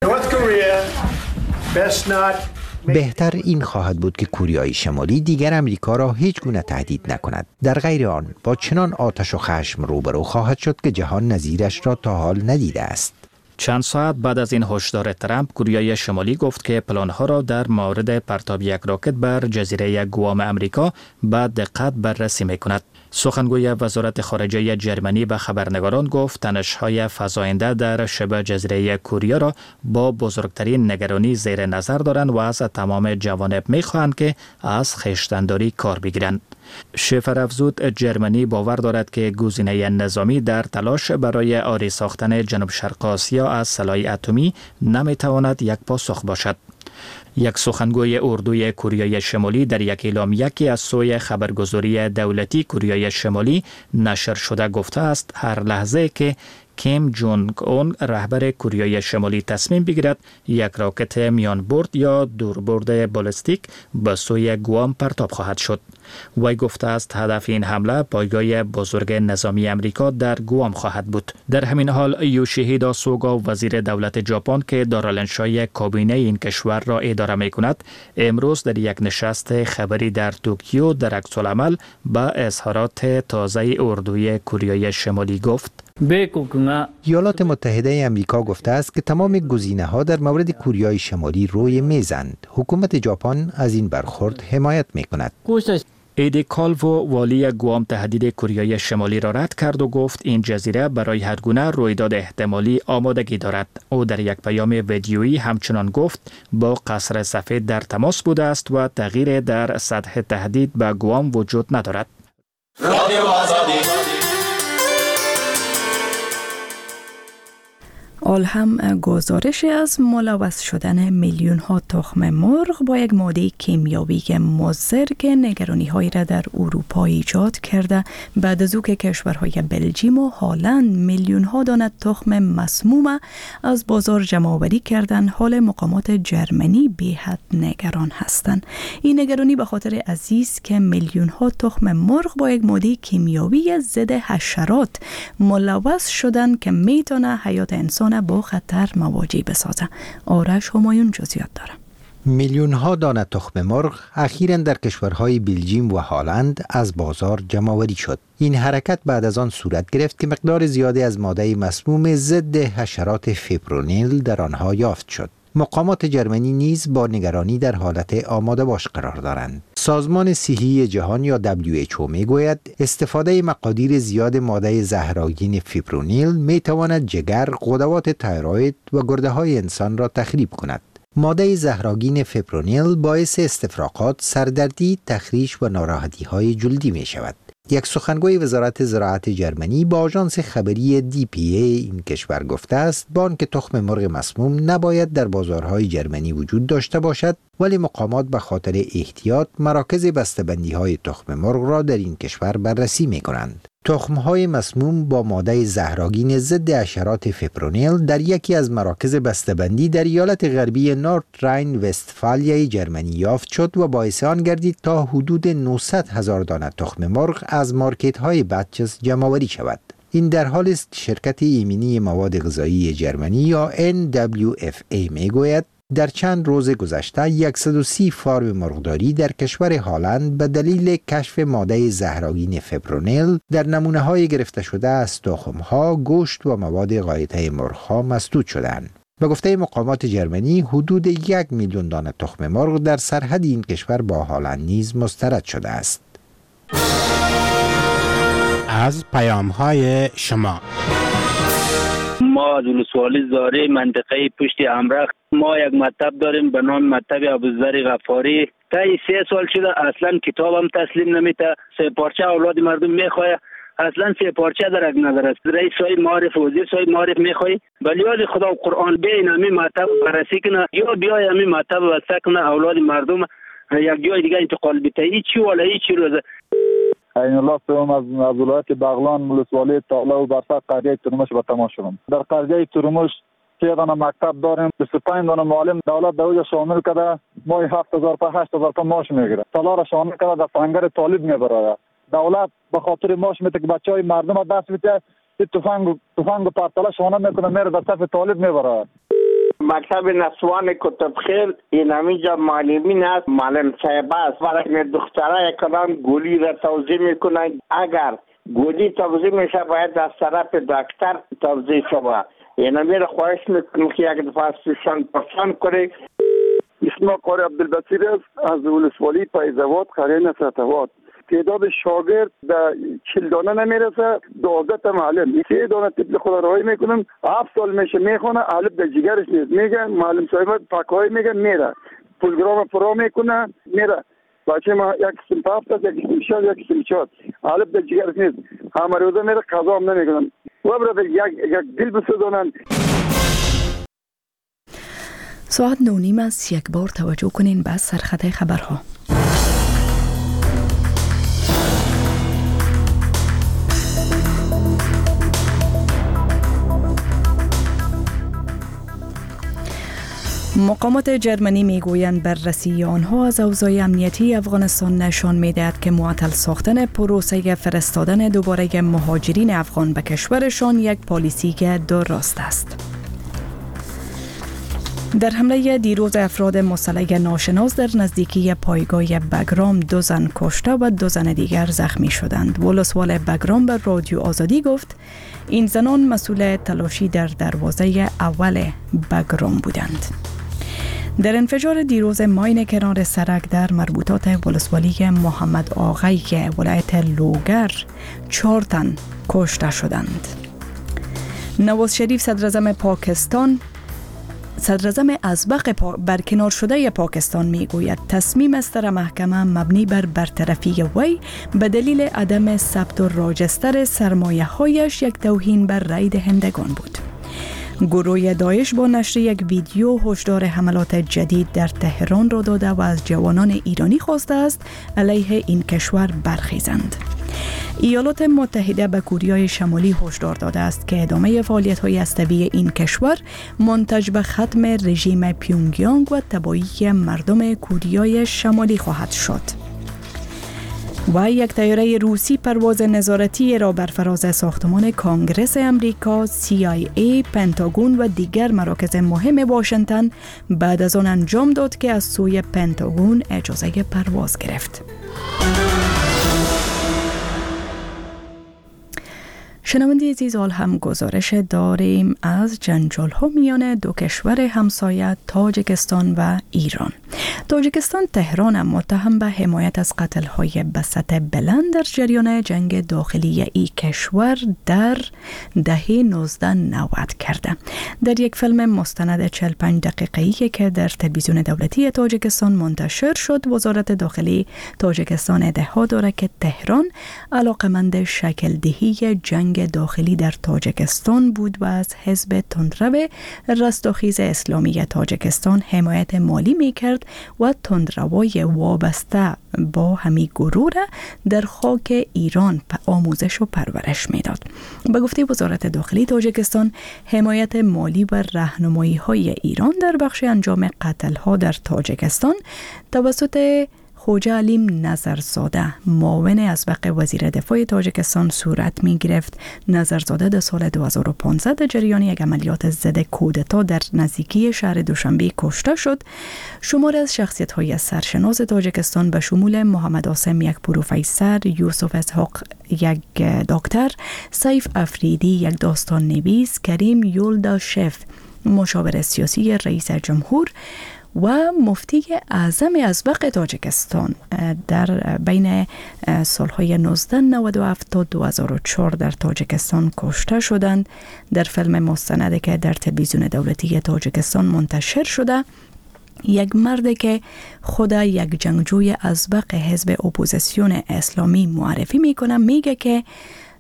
بهتر این خواهد بود که کره شمالی دیگر امریکا را هیچ گونه تهدید نکند. در غیر آن با چنان آتش و خشم روبرو خواهد شد که جهان نظیرش را تا حال ندیده است. چند ساعت بعد از این هشدار ترامپ، کره شمالی گفت که پلان‌ها را در مورد پرتاب یک راکت بر جزیره گوام آمریکا با دقت بررسی می‌کند. سخنگوی وزارت خارجه جرمنی به خبرنگاران گفت تنش‌های فزاینده در شبه جزیره کره را با بزرگترین نگرانی زیر نظر دارند و از تمام جوانب می‌خواهند که از خویشتن‌داری کار بگیرند. شفر افزود جرمنی باور دارد که گزینه نظامی در تلاش برای عاری ساختن جنوب شرق آسیا از سلاح اتمی نمی‌تواند یک پاسخ باشد. یک سخنگوی اردوی کره شمالی در یک اعلامیه که از سوی خبرگزاری دولتی کره شمالی نشر شده گفته است هر لحظه که کیم جونگ اون رهبر کره شمالی تصمیم بگیرد یک راکت میان برد یا دوربرد بالستیک به سوی گوام پرتاب خواهد شد. وی گفته است هدف این حمله پایگاه بزرگ نظامی امریکا در گوام خواهد بود. در همین حال یوشیهیدا سوگا وزیر دولت ژاپن که دارالانشای کابینه این کشور را اداره می کند امروز در یک نشست خبری در توکیو در عکس العمل به اظهارات تازه اردوی کره شمالی گفت ایالات متحده آمریکا گفته است که تمام گزینه‌ها در مورد کره شمالی روی میزند. حکومت ژاپن از این برخورد حمایت می‌کند. ایدی کالوو والی گوام تهدید کره شمالی را رد کرد و گفت این جزیره برای هر گونه رویداد احتمالی آمادگی دارد. او در یک پیام ویدیویی همچنان گفت با قصر سفید در تماس بوده است و تغییر در سطح تهدید به گوام وجود ندارد. رادیو آزادی آل هم گزارش از ملوث شدن میلیون ها تخم مرغ با یک ماده کیمیایی مضر که نگرانی هایی را در اروپا ایجاد کرده بعد از او که کشورهای بلژیم و هلند میلیون ها دانه تخم مسموم از بازار جمع آوری کردن، حال مقامات جرمنی بی‌حد نگران هستند. این نگرانی به خاطر عزیز که میلیون ها تخم مرغ با یک ماده کیمیایی ضد حشرات ملوث شدن که میتونه حیات انسان با خطر مواجه بسازه. آرش همایون جزئیات داره. میلیون ها دانه تخم مرغ اخیراً در کشورهای بلژیم و هلند از بازار جمع آوری شد. این حرکت بعد از آن صورت گرفت که مقدار زیادی از ماده مسموم ضد حشرات فیپرونیل در آنها یافت شد. مقامات جرمنی نیز با نگرانی در حالت آماده باش قرار دارند. سازمان صحی جهان یا WHO میگوید استفاده مقادیر زیاد ماده زهرآگین فیپرونیل میتواند جگر، غدوات تایروید و گرده های انسان را تخریب کند. ماده زهرآگین فیپرونیل باعث استفراغات، سردردی، تخریش و ناراحتی های جلدی می شود. یک سخنگوی وزارت زراعت جرمنی با آژانس خبری DPA این کشور گفته است بانک تخم مرغ مسموم نباید در بازارهای جرمنی وجود داشته باشد، ولی مقامات به خاطر احتیاط مراکز بسته‌بندی‌های تخم مرغ را در این کشور بررسی می‌کنند. تخم‌های مسموم با ماده زهرآگین ضد حشرات فیپرونیل در یکی از مراکز بسته‌بندی در ایالت غربی نورد راین وستفالیا جرمنی یافت شد و باعث آن گردید تا حدود 900,000 دانه تخم مرغ از مارکت‌های بچز جمع‌آوری شود. این در حالی است که شرکت ایمنی مواد غذایی جرمنی یا NWFA میگوید در چند روز گذشته 130 فارم مرغداری در کشور هلند به دلیل کشف ماده زهرآگین فیپرونیل در نمونه‌های گرفته شده از تخم‌ها، گوشت و مواد غایطه مرغ‌ها مسدود شدند. به گفته مقامات جرمنی حدود 1 میلیون دانه تخم مرغ در سرحد این کشور با هلند نیز مسترد شده است. از پیام‌های شما ما از ولسوالی زاره منطقه پشت امرخ ما یک مکتب داریم به نام مکتب ابوذر غفاری. تا 3 سال شده اصلا کتابم تسلیم نمیته. 3 پارچه اولاد مردم میخواه، اصلا 3 پارچه درک نداره. رئیس صاحب معارف وزیر صاحب معارف میخواه، ولی یاد خدا و قرآن بیاین همین مکتب بررسی کنه یا بیای همین مکتب وسط کنه اولاد مردم یک جای دیگه انتقال بده چی ولی چی روزه. عین الله سوم از ولایت بغلان ولسوالی طاله و برفق قریه ترمش به تماس شدم. در قریه ترمش 3 دانه مکتب داریم، 25 دانه معلم دولت در اوجا شامل کرده، ماهی 7000 تا 8000 تا معاش میگیره. سالا را شامل کرده در سنگر طالب میبره. دولت به خاطر معاش میده که بچهای مردم دست میده، تفنگ و پرتاله شانه میکنه میره در صف طالب میبره. مکتب نسوان کتب خیل این همینجا معلمین هست، معلم صاحب است، برای دختره کلان گولی را توضیح میکنن. اگر گولی توضیح میشه باید از طرف دکتر توضیح شود. این همین خواهش میکنم که یک دفعه سیشان پرسان کنه. اسم قاری عبدالبصیر است از ولسوالی پایزواد قریه نصرت‌آباد. تعداد شاگرد در 40 دانه نمیرسه، 12 تا معلم 3 دانه طفل خود راهی میکنم، 7 سال میشه میخونه، الف در جگرش نیست، میگن معلم صاحب پاکایی میگن میره پروگرام فرا میکنه میره. بچه ما یک سمت هفت است، یک سمت 6، یک سمت 4 الف در جگرش نیست، همه روزه میره قضا هم نمیکنن و برای یک دل بسوزانن. ساعت 9:30 است. یک بار توجه کنین به سرخط خبرها. مقامات جرمنی میگویند بررسی آنها از اوضاع امنیتی افغانستان نشان میدهد که معطل ساختن پروسه فرستادن دوباره مهاجرین افغان به کشورشان یک پالیسی درست است. در حمله دیروز افراد مسلح ناشناس در نزدیکی پایگاه بگرام 2 زن کشته و 2 زن دیگر زخمی شدند. ولسوال بگرام به رادیو آزادی گفت این زنان مسئول تلاشی در دروازه اول بگرام بودند. در انفجار دیروز ماین کنار سرک در مربوطات ولسوالی محمد آغای ولایت لوگر 4 تن کشته شدند. نواز شریف صدراعظم ازبق برکنار شده پاکستان میگوید تصمیم استر محکمه مبنی بر برطرفی وی به دلیل عدم ثبت و راجستر سرمایه هایش یک توهین بر رای دهندگان بود. گروه داعش با نشر یک ویدیو هشدار حملات جدید در تهران را داده و از جوانان ایرانی خواسته است علیه این کشور برخیزند. ایالات متحده به کوریای شمالی هشدار داده است که ادامه فعالیت‌های هسته‌ای این کشور منتج به ختم رژیم پیونگیانگ و تباهی مردم کوریای شمالی خواهد شد. و یک طیاره روسی پرواز نظارتی را بر فراز ساختمان کنگره امریکا، CIA، پنتاگون و دیگر مراکز مهم واشنگتن بعد از آن انجام داد که از سوی پنتاگون اجازه پرواز گرفت. شنونده عزیز، حال هم گزارش داریم از جنجال ها میان دو کشور همسایه تاجیکستان و ایران. تاجیکستان تهران متهم به حمایت از قتل های به سطح بلند در جریان جنگ داخلی ای کشور در دهه 1990 کرده. در یک فیلم مستند 45 دقیقه‌ای که در تلویزیون دولتی تاجیکستان منتشر شد، وزارت داخلی تاجیکستان ادعا دارد که تهران علاقمند شکل دهی جنگ داخلی در تاجیکستان بود و از حزب تندرو رستاخیز اسلامی تاجیکستان حمایت مالی میکرد و تندروای وابسته با همی گروه در خاک ایران آموزش و پرورش میداد. به گفته وزارت داخلی تاجیکستان، حمایت مالی و راهنمایی های ایران در بخش انجام قتل ها در تاجیکستان توسط خوجه علیم نظرزاده، معاون ازبق وزیر دفاع تاجیکستان صورت می گرفت. نظرزاده در سال 2015 در جریان یک عملیات ضد کودتا در نزدیکی شهر دوشنبه کشته شد. شمار از شخصیت‌های سرشناس تاجیکستان به شمول محمد عاصم یک پروفسور، یوسف اسحاق یک دکتر، سیف افریدی یک داستان نویس، کریم یولداشف مشاور سیاسی رئیس جمهور و مفتی اعظم ازبق تاجیکستان در بین سالهای 1997 تا 2004 در تاجیکستان کشته شدند. در فیلم مستندی که در تلویزیون دولتی تاجیکستان منتشر شده، یک مرد که خود یک جنگجوی ازبق حزب اپوزیسیون اسلامی معرفی میکنه میگه که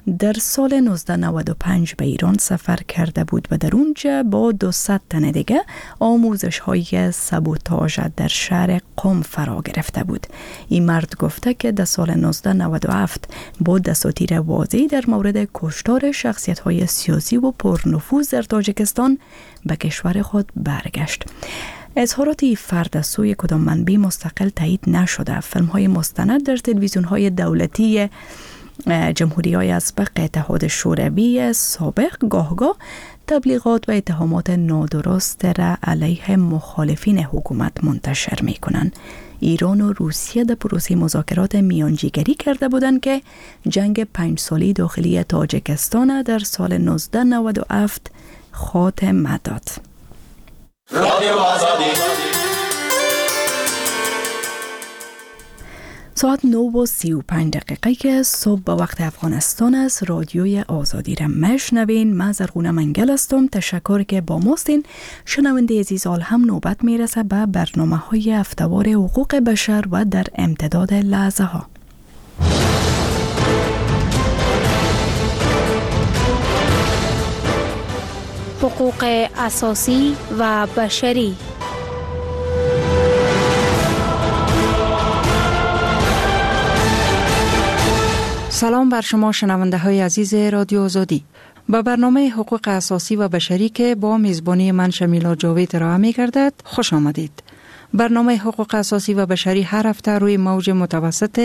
در سال 1995 به ایران سفر کرده بود و در اونجا با 200 تن دیگه آموزش های سابوتاژ در شهر قم فرا گرفته بود. این مرد گفته که در سال 1997 با دساتیر واضحی در مورد کشتار شخصیت های سیاسی و پرنفوذ در تاجیکستان به کشور خود برگشت. اظهارات فرد از سوی کدام منبع مستقل تایید نشده. فیلم های مستند در تلویزیون های دولتی جمهوری های اسبق اتحاد شوروی سابق گاه تبلیغات و اتهامات نادرست را علیه مخالفین حکومت منتشر می کنند. ایران و روسیه در پروسه مذاکرات میانجیگری کرده بودند که جنگ 5 سالی داخلی تاجیکستان در سال 1997 خاتمه داد. رادیو آزادی ساعت 9:35 که صبح به وقت افغانستان است. رادیوی آزادی را مشنوین. من زرغونه منگل هستم. تشکر که با ماستین. شنونده عزیز، هم نوبت میرسه به برنامه های هفتهوار حقوق بشر و در امتداد لحظه ها. حقوق اساسی و بشری. سلام بر شما شنونده های عزیز رادیو آزادی. به برنامه حقوق اساسی و بشری که با میزبانی من شمیلا جاوید ارائه می گردد خوش آمدید. برنامه حقوق اساسی و بشری هر هفته روی موج متوسط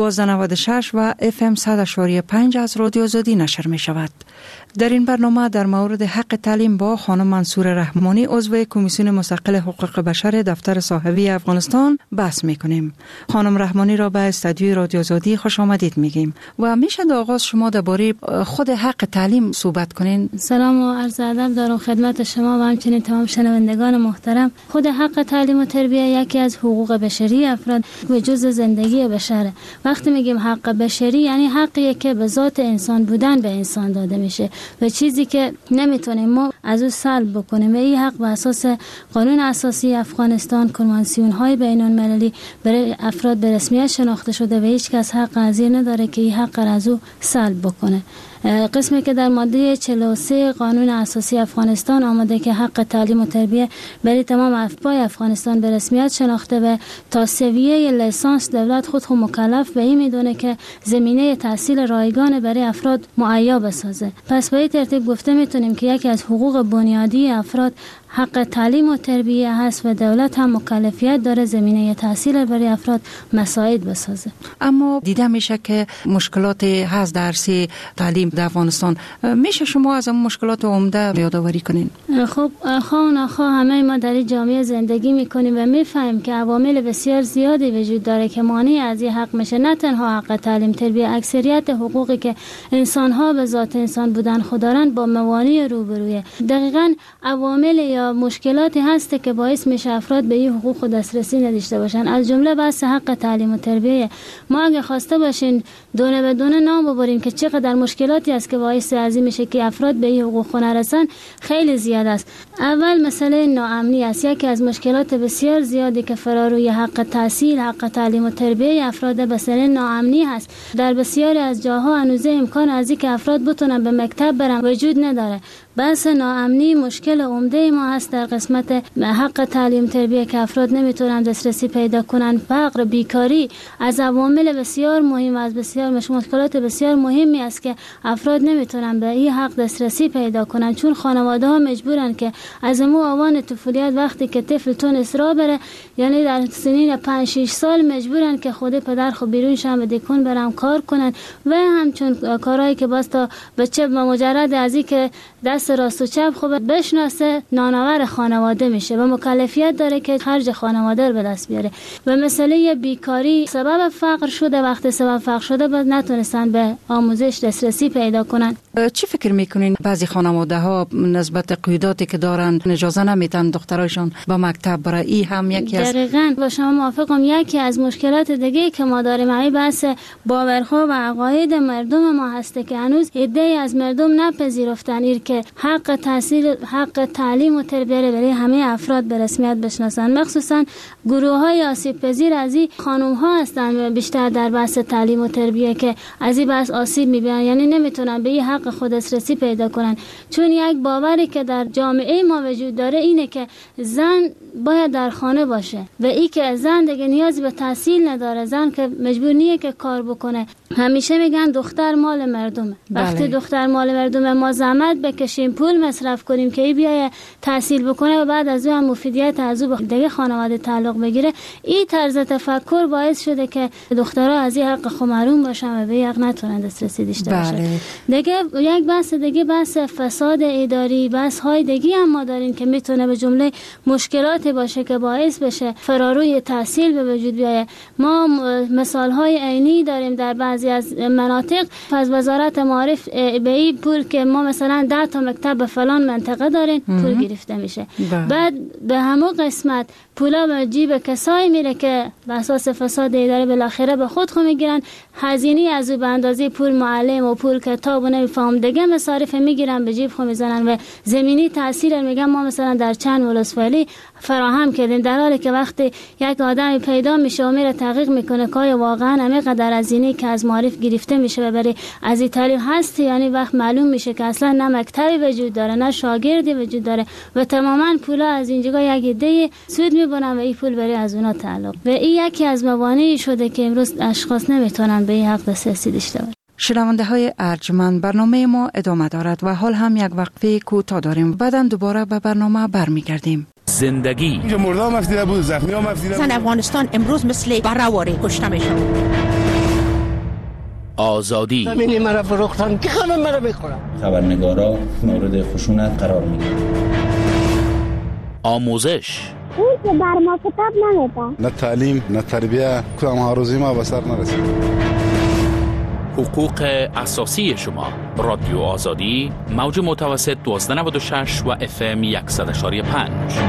1296 و FM 100.5 از رادیو آزادی نشر می شود. در این برنامه در مورد حق تعلیم با خانم منصور رحمانی عضو کمیسیون مستقل حقوق بشر دفتر صاحبی افغانستان بحث می کنیم. خانم رحمانی را به استودیوی رادیو آزادی خوش آمدید میگیم و میشه در آغاز شما درباره خود حق تعلیم صحبت کنین. سلام و عرض ادب دارم خدمت شما و همچنین تمام شنوندگان محترم. خود حق تعلیم و تربیت یکی از حقوق بشری افراد و جزء زندگی بشره. وقتی میگیم حق بشری یعنی حقی که به ذات انسان بودن به انسان داده میشه و چیزی که نمیتونیم ما از او سلب بکنیم و این حق به اساس قانون اساسی افغانستان، کنوانسیون های بین المللی برای افراد به رسمیت شناخته شده و هیچ کس حق ازیر نداره که این حق را از او سلب بکنه. قسمی که در ماده 43 قانون اساسی افغانستان آمده که حق تعلیم و تربیت برای تمام افراد افغانستان به رسمیت شناخته و تا سویه لیسانس دولت خود مکلف به این میدونه که زمینه تحصیل رایگان برای افراد مهیا بسازه. پس به این ترتیب گفته میتونیم که یکی از حقوق بنیادی افراد حق تعلیم و تربیت هست و دولت هم مکلفیت داره زمینه تحصیل برای افراد مساعد بسازه. اما دیده میشه که مشکلات هست در عرصه تعلیم در افغانستان. میشه شما از اون مشکلات عمده یادآوری کنین؟ خب خواه همه ما در جامعه زندگی میکنیم و میفهمیم که عوامل بسیار زیادی وجود داره که مانع از این حق میشه. نه تنها حق تعلیم تربیت، اکثریت حقوقی که انسان ها به ذات انسان بودن خوددارند با موانع روبرویه. دقیقاً عوامل یا مشکلاتی هست که باعث میشه افراد به این حقوق دسترسی نداشته باشن. از جمله بحث حق تعلیم و تربیت. ما اگه خواسته باشین دونه به دونه نام ببریم که چقدر مشکلاتی است که باعث از این میشه که افراد به این حقوق نرسن، خیلی زیاد است. اول مسئله ناامنی است. یکی از مشکلات بسیار زیادی که فراروی حق تحصیل، حق تعلیم و تربیت افراد مسئله ناامنی هست. در بسیاری از جاها هنوز امکان از اینکه افراد بتونن به مکتب برن وجود نداره. بحث ناامنی مشکل عمده ما هست در قسمت حق تعلیم تربیت که افراد نمیتونن دسترسی پیدا کنن. فقر، بیکاری از عوامل بسیار مهم، از بسیار مشکلات بسیار مهمی است که افراد نمیتونن به این حق دسترسی پیدا کنن، چون خانواده ها مجبورن که از آوان طفولیت وقتی که طفل تونست راه بره، یعنی در سنین 5-6 سال مجبورن که خود پدر خود بیرون شن و دیکن برن کار کنن و همچون کارهایی که باز تا بچه مجرد از این که دست راست و چپ خوب بشناسه نانآور خانواده میشه و مکلفیت داره که خرج خانواده رو به دست بیاره. و مسئله بیکاری سبب فقر شده. وقتی سبب فقر شده باز نتونستن به آموزش دسترسی پیدا کنن. چی فکر میکنین بعضی خانواده ها نسبت قیوداتی که دارن اجازه نمیتن دخترایشون با مکتب برای این هم یکی از دقیقاً با شما موافقم. یکی از مشکلات دیگه که ما داریم این بحث باورها و عقاید مردم ما هسته که هنوز عده‌ای از مردم نپذیرفتن که حق تحصیل، حق تعلیم و تربیت برای همه افراد به رسمیت بشناسن. مخصوصا گروه‌های آسیب پذیر از این خانم‌ها هستن بیشتر در بحث تعلیم و تربیت که از این بحث آسیب می‌بینن، یعنی نمیتونن به این حق خود دسترسی پیدا کنن. چون یک باوری که در جامعه ما وجود داره اینه که زن باید در خانه باشه و این که زن دیگه نیازی به تحصیل نداره، زن که مجبور نیه که کار بکنه. همیشه میگن دختر مال مردمه. وقتی دختر مال مردمه ما زحمت بکشیم، پول مصرف کنیم که ای بیای تحصیل بکنه و بعد از اون هم مفیدیت از او دیگه خانواده تعلق بگیره، این طرز تفکر باعث شده که دخترها از این حق خود محروم باشن و به حق نتونن دسترسی داشته باشن. دیگه یک بحث دیگه بحث فساد اداری، بحث های دیگه هم ما داریم که میتونه به جمله مشکلات باشه که باعث بشه فراروی تحصیل به وجود بیاید. ما مثال های عینی داریم در بعضی از مناطق. از وزارت معارف به این پول که ما مثلا 10 تا مکتب به فلان منطقه داریم پول گرفته میشه، بعد به همون قسمت پولا به جیب کسایی میره که به اساس فساد اداری بالاخره به خود میگیرن. هزینه از به اندازه پول معلم و پول کتاب و نمیفهم دیگه مصارف میگیرن به جیب خود میزنن و زمینی تاثیر میگم ما مثلا در چند ولسوالی فراهم کردیم، در حالی که وقتی یک آدمی پیدا میشه و میره تحقیق میکنه که واقعا همینقدر هزینه که از معارف گرفته میشه و برای از این تعلیم هست، یعنی وقت معلوم میشه که اصلا نه مکتبی وجود داره نه شاگردی وجود داره و تماما پولا از اینجا یک عده سود میبرن و این پول برای از اونا تعلق. و این یکی از موانعی شده که امروز اشخاص نمیتونن به این حق دسترسی داشته باشن. شنونده های ارجمند، برنامه ما ادامه دارد و حال هم یک وقفه کوتاه داریم. بعداً دوباره به برنامه برمیگردیم. زندگی اینجا مرده هم افزیده بود، زخمی هم افزیده بود. افغانستان امروز مثل برهواری کشته میشه. آزادی زمینی مرا فروختن که خانم مرا بخورم. خبرنگارا مورد خشونت قرار میگیرن. آموزش اون که بر ما کتاب نمیده، نه تعلیم نه تربیه، کدام هاروزی ما به سر نرسید. حقوق اساسی شما. رادیو آزادی، موج متوسط 1296 و FM 100.5.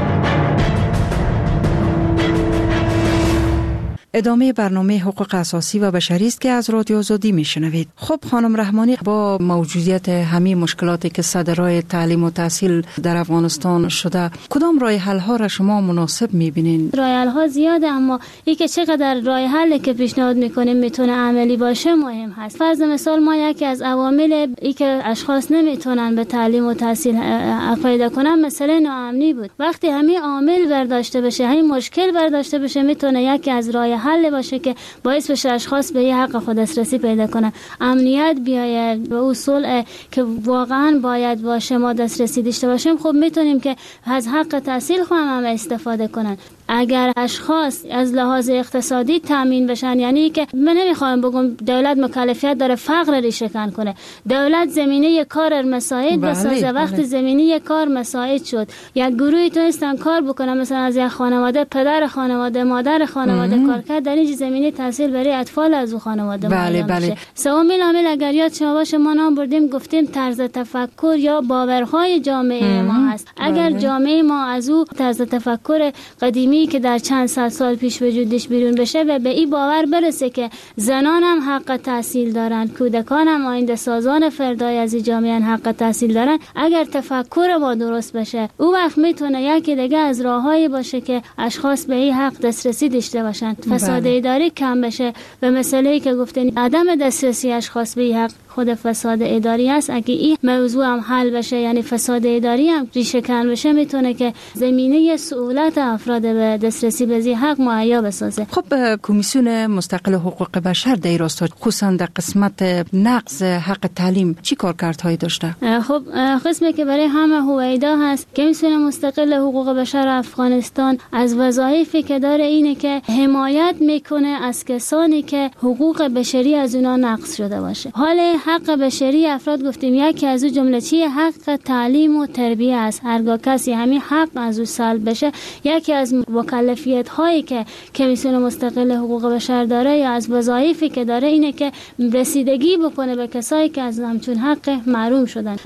ادامه برنامه حقوق اساسی و بشری است که از رادیو آزادی میشنوید. خب خانم رحمانی، با موجودیت همه مشکلاتی که صدرای تعلیم و تحصیل در افغانستان شده، کدام راه حل ها را شما مناسب میبینین؟ راه حل ها زیاده، اما این که چقدر راه حلی که پیشنهاد میکنیم میتونه عملی باشه مهم هست. فرض مثال ما یکی از عوامل ای که اشخاص نمیتونن به تعلیم و تحصیل پیدا کنن مسئله ناامنی بود. وقتی همه عامل برداشته بشه، همین مشکل برداشته بشه، میتونه یکی از راه حل باشه که باعث بشه اشخاص به یه حق خود دسترسی پیدا کنن، امنیت بیاید و اصول که واقعا باید باشه ما دسترسی داشته باشیم. خب میتونیم که از حق تحصیل هم استفاده کنن. اگر اشخاص از لحاظ اقتصادی تامین بشن، یعنی که من نمیخوام بگم دولت مکلفیت داره فقر رو شکن کنه، دولت زمینه کار مساعد بسازه. وقتی زمینه کار مساعد شد، یک گروهی تونستن کار بکنن، مثلا از یک خانواده پدر خانواده مادر خانواده کار کرد، در این زمینه تحصیل برای اطفال از اون خانواده میشه. سومین عامل اگر یاد شما باشه ما نام بردیم گفتیم طرز تفکر یا باورهای جامعه ما هست. اگر جامعه ما از او طرز تفکر قدیمی که در چند سال پیش وجودش بیرون بشه و به این باور برسه که زنان هم حق تحصیل دارن، کودکان هم آینده سازان فردای از جامعه حق تحصیل دارن، اگر تفکر ما درست بشه، او وقت میتونه یکی دیگه از راههایی باشه که اشخاص به این حق دسترسی داشته باشن، فساد اداری کم بشه. و مسئله‌ای که گفتین عدم دسترسی اشخاص به این حق خود فساد اداری است. اگه این موضوع هم حل بشه، یعنی فساد اداری هم ریشه کن بشه، میتونه که زمینه سهولت افراد به دسترسی به این حق مهیا بسازه. خب کمیسیون مستقل حقوق بشر در راستا خصوصا در قسمت نقض حق تعلیم چی کارکردهایی داشته؟ خب قسمی که برای همه هویدا هست، کمیسیون مستقل حقوق بشر افغانستان از وظایفی که داره اینه که حمایت میکنه از کسانی که حقوق بشری از اونا نقض شده باشه. حال حق بشری افراد گفتیم، یکی از اون جمله چیه؟ حق تعلیم و تربیه است. هرگاه کسی همین حق از او سلب بشه، یکی از مکلفیت هایی که کمیسیون مستقل حقوق بشر داره یا از وظایفی که داره اینه که رسیدگی بکنه به کسایی که از همچون حق محروم شدن.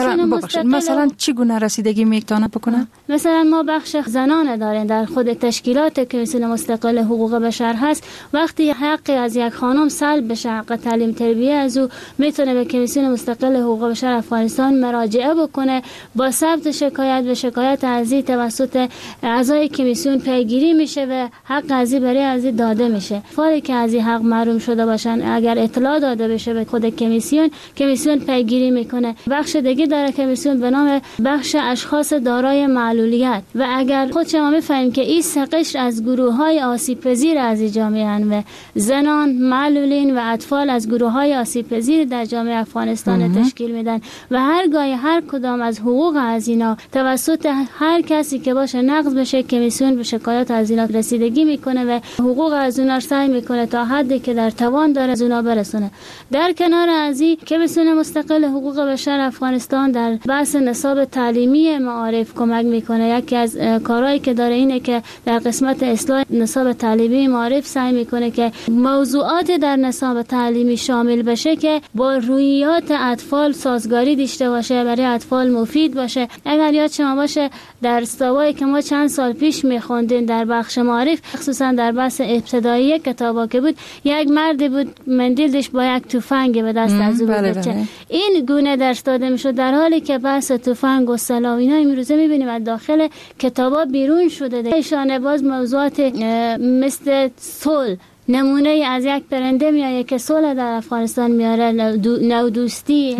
مثلا چگونه رسیدگی میتونه بکنه؟ مثلا ما بخش زنان داریم در خود تشکیلات کمیسیون مستقل حقوق بشر هست. وقتی حقی از یک خانم سلب بشه، حق تعلیم تربیه از او، میتونه به کمیسیون مستقل حقوق بشر افغانستان مراجعه بکنه. با ثبت شکایت به شکایت ازی توسط اعضای کمیسیون پیگیری میشه و حق ازی برای ازی داده میشه. افرادی که از این حق محروم شده باشن اگر اطلاع داده بشه به خود کمیسیون پیگیری میکنه. بخش دیگه داره کمیسیون به نام بخش اشخاص دارای معلولیت و اگر خود شما میفهمید که این قشر از گروه‌های آسیب‌پذیر از جامعه ان و زنان، معلولین و اطفال از گروه‌های آسیب‌پذیر در جامعه افغانستان تشکیل میدن و هرگاه هر کدام از حقوق از اینا توسط هر کسی که باشه نقض بشه، کمیسیون به شکایات از اینا رسیدگی میکنه و حقوق از اونا سعی میکنه تا حدی که در توان داره از اونا برسونه. در کنار از این کمیسیون مستقل حقوق بشر افغانستان در بحث نصاب تعلیمی معارف کمک میکنه. یکی از کارهایی که داره اینه که در قسمت اصلاح نصاب تعلیمی معارف سعی میکنه که موضوعات در نصاب تعلیمی شامل بشه که با رویات اطفال سازگاری داشته باشه، برای اطفال مفید باشه. اگر یاد شما باشه در استوایی که ما چند سال پیش میخوندیم در بخش معارف، خصوصا در بحث ابتدایی کتابا که بود، یک مردی بود مندیل داشت با یک تفنگ به دست از او بود. این گونه درس داده میشد، در حالی که بحث تفنگ و سلاح اینا امروزه میبینیم از داخل کتابا بیرون شده. ایشانه باز موضوعات مثل صلح، نمونه از یک پرنده میایه که صلح در افغانستان میاره، نودوستی،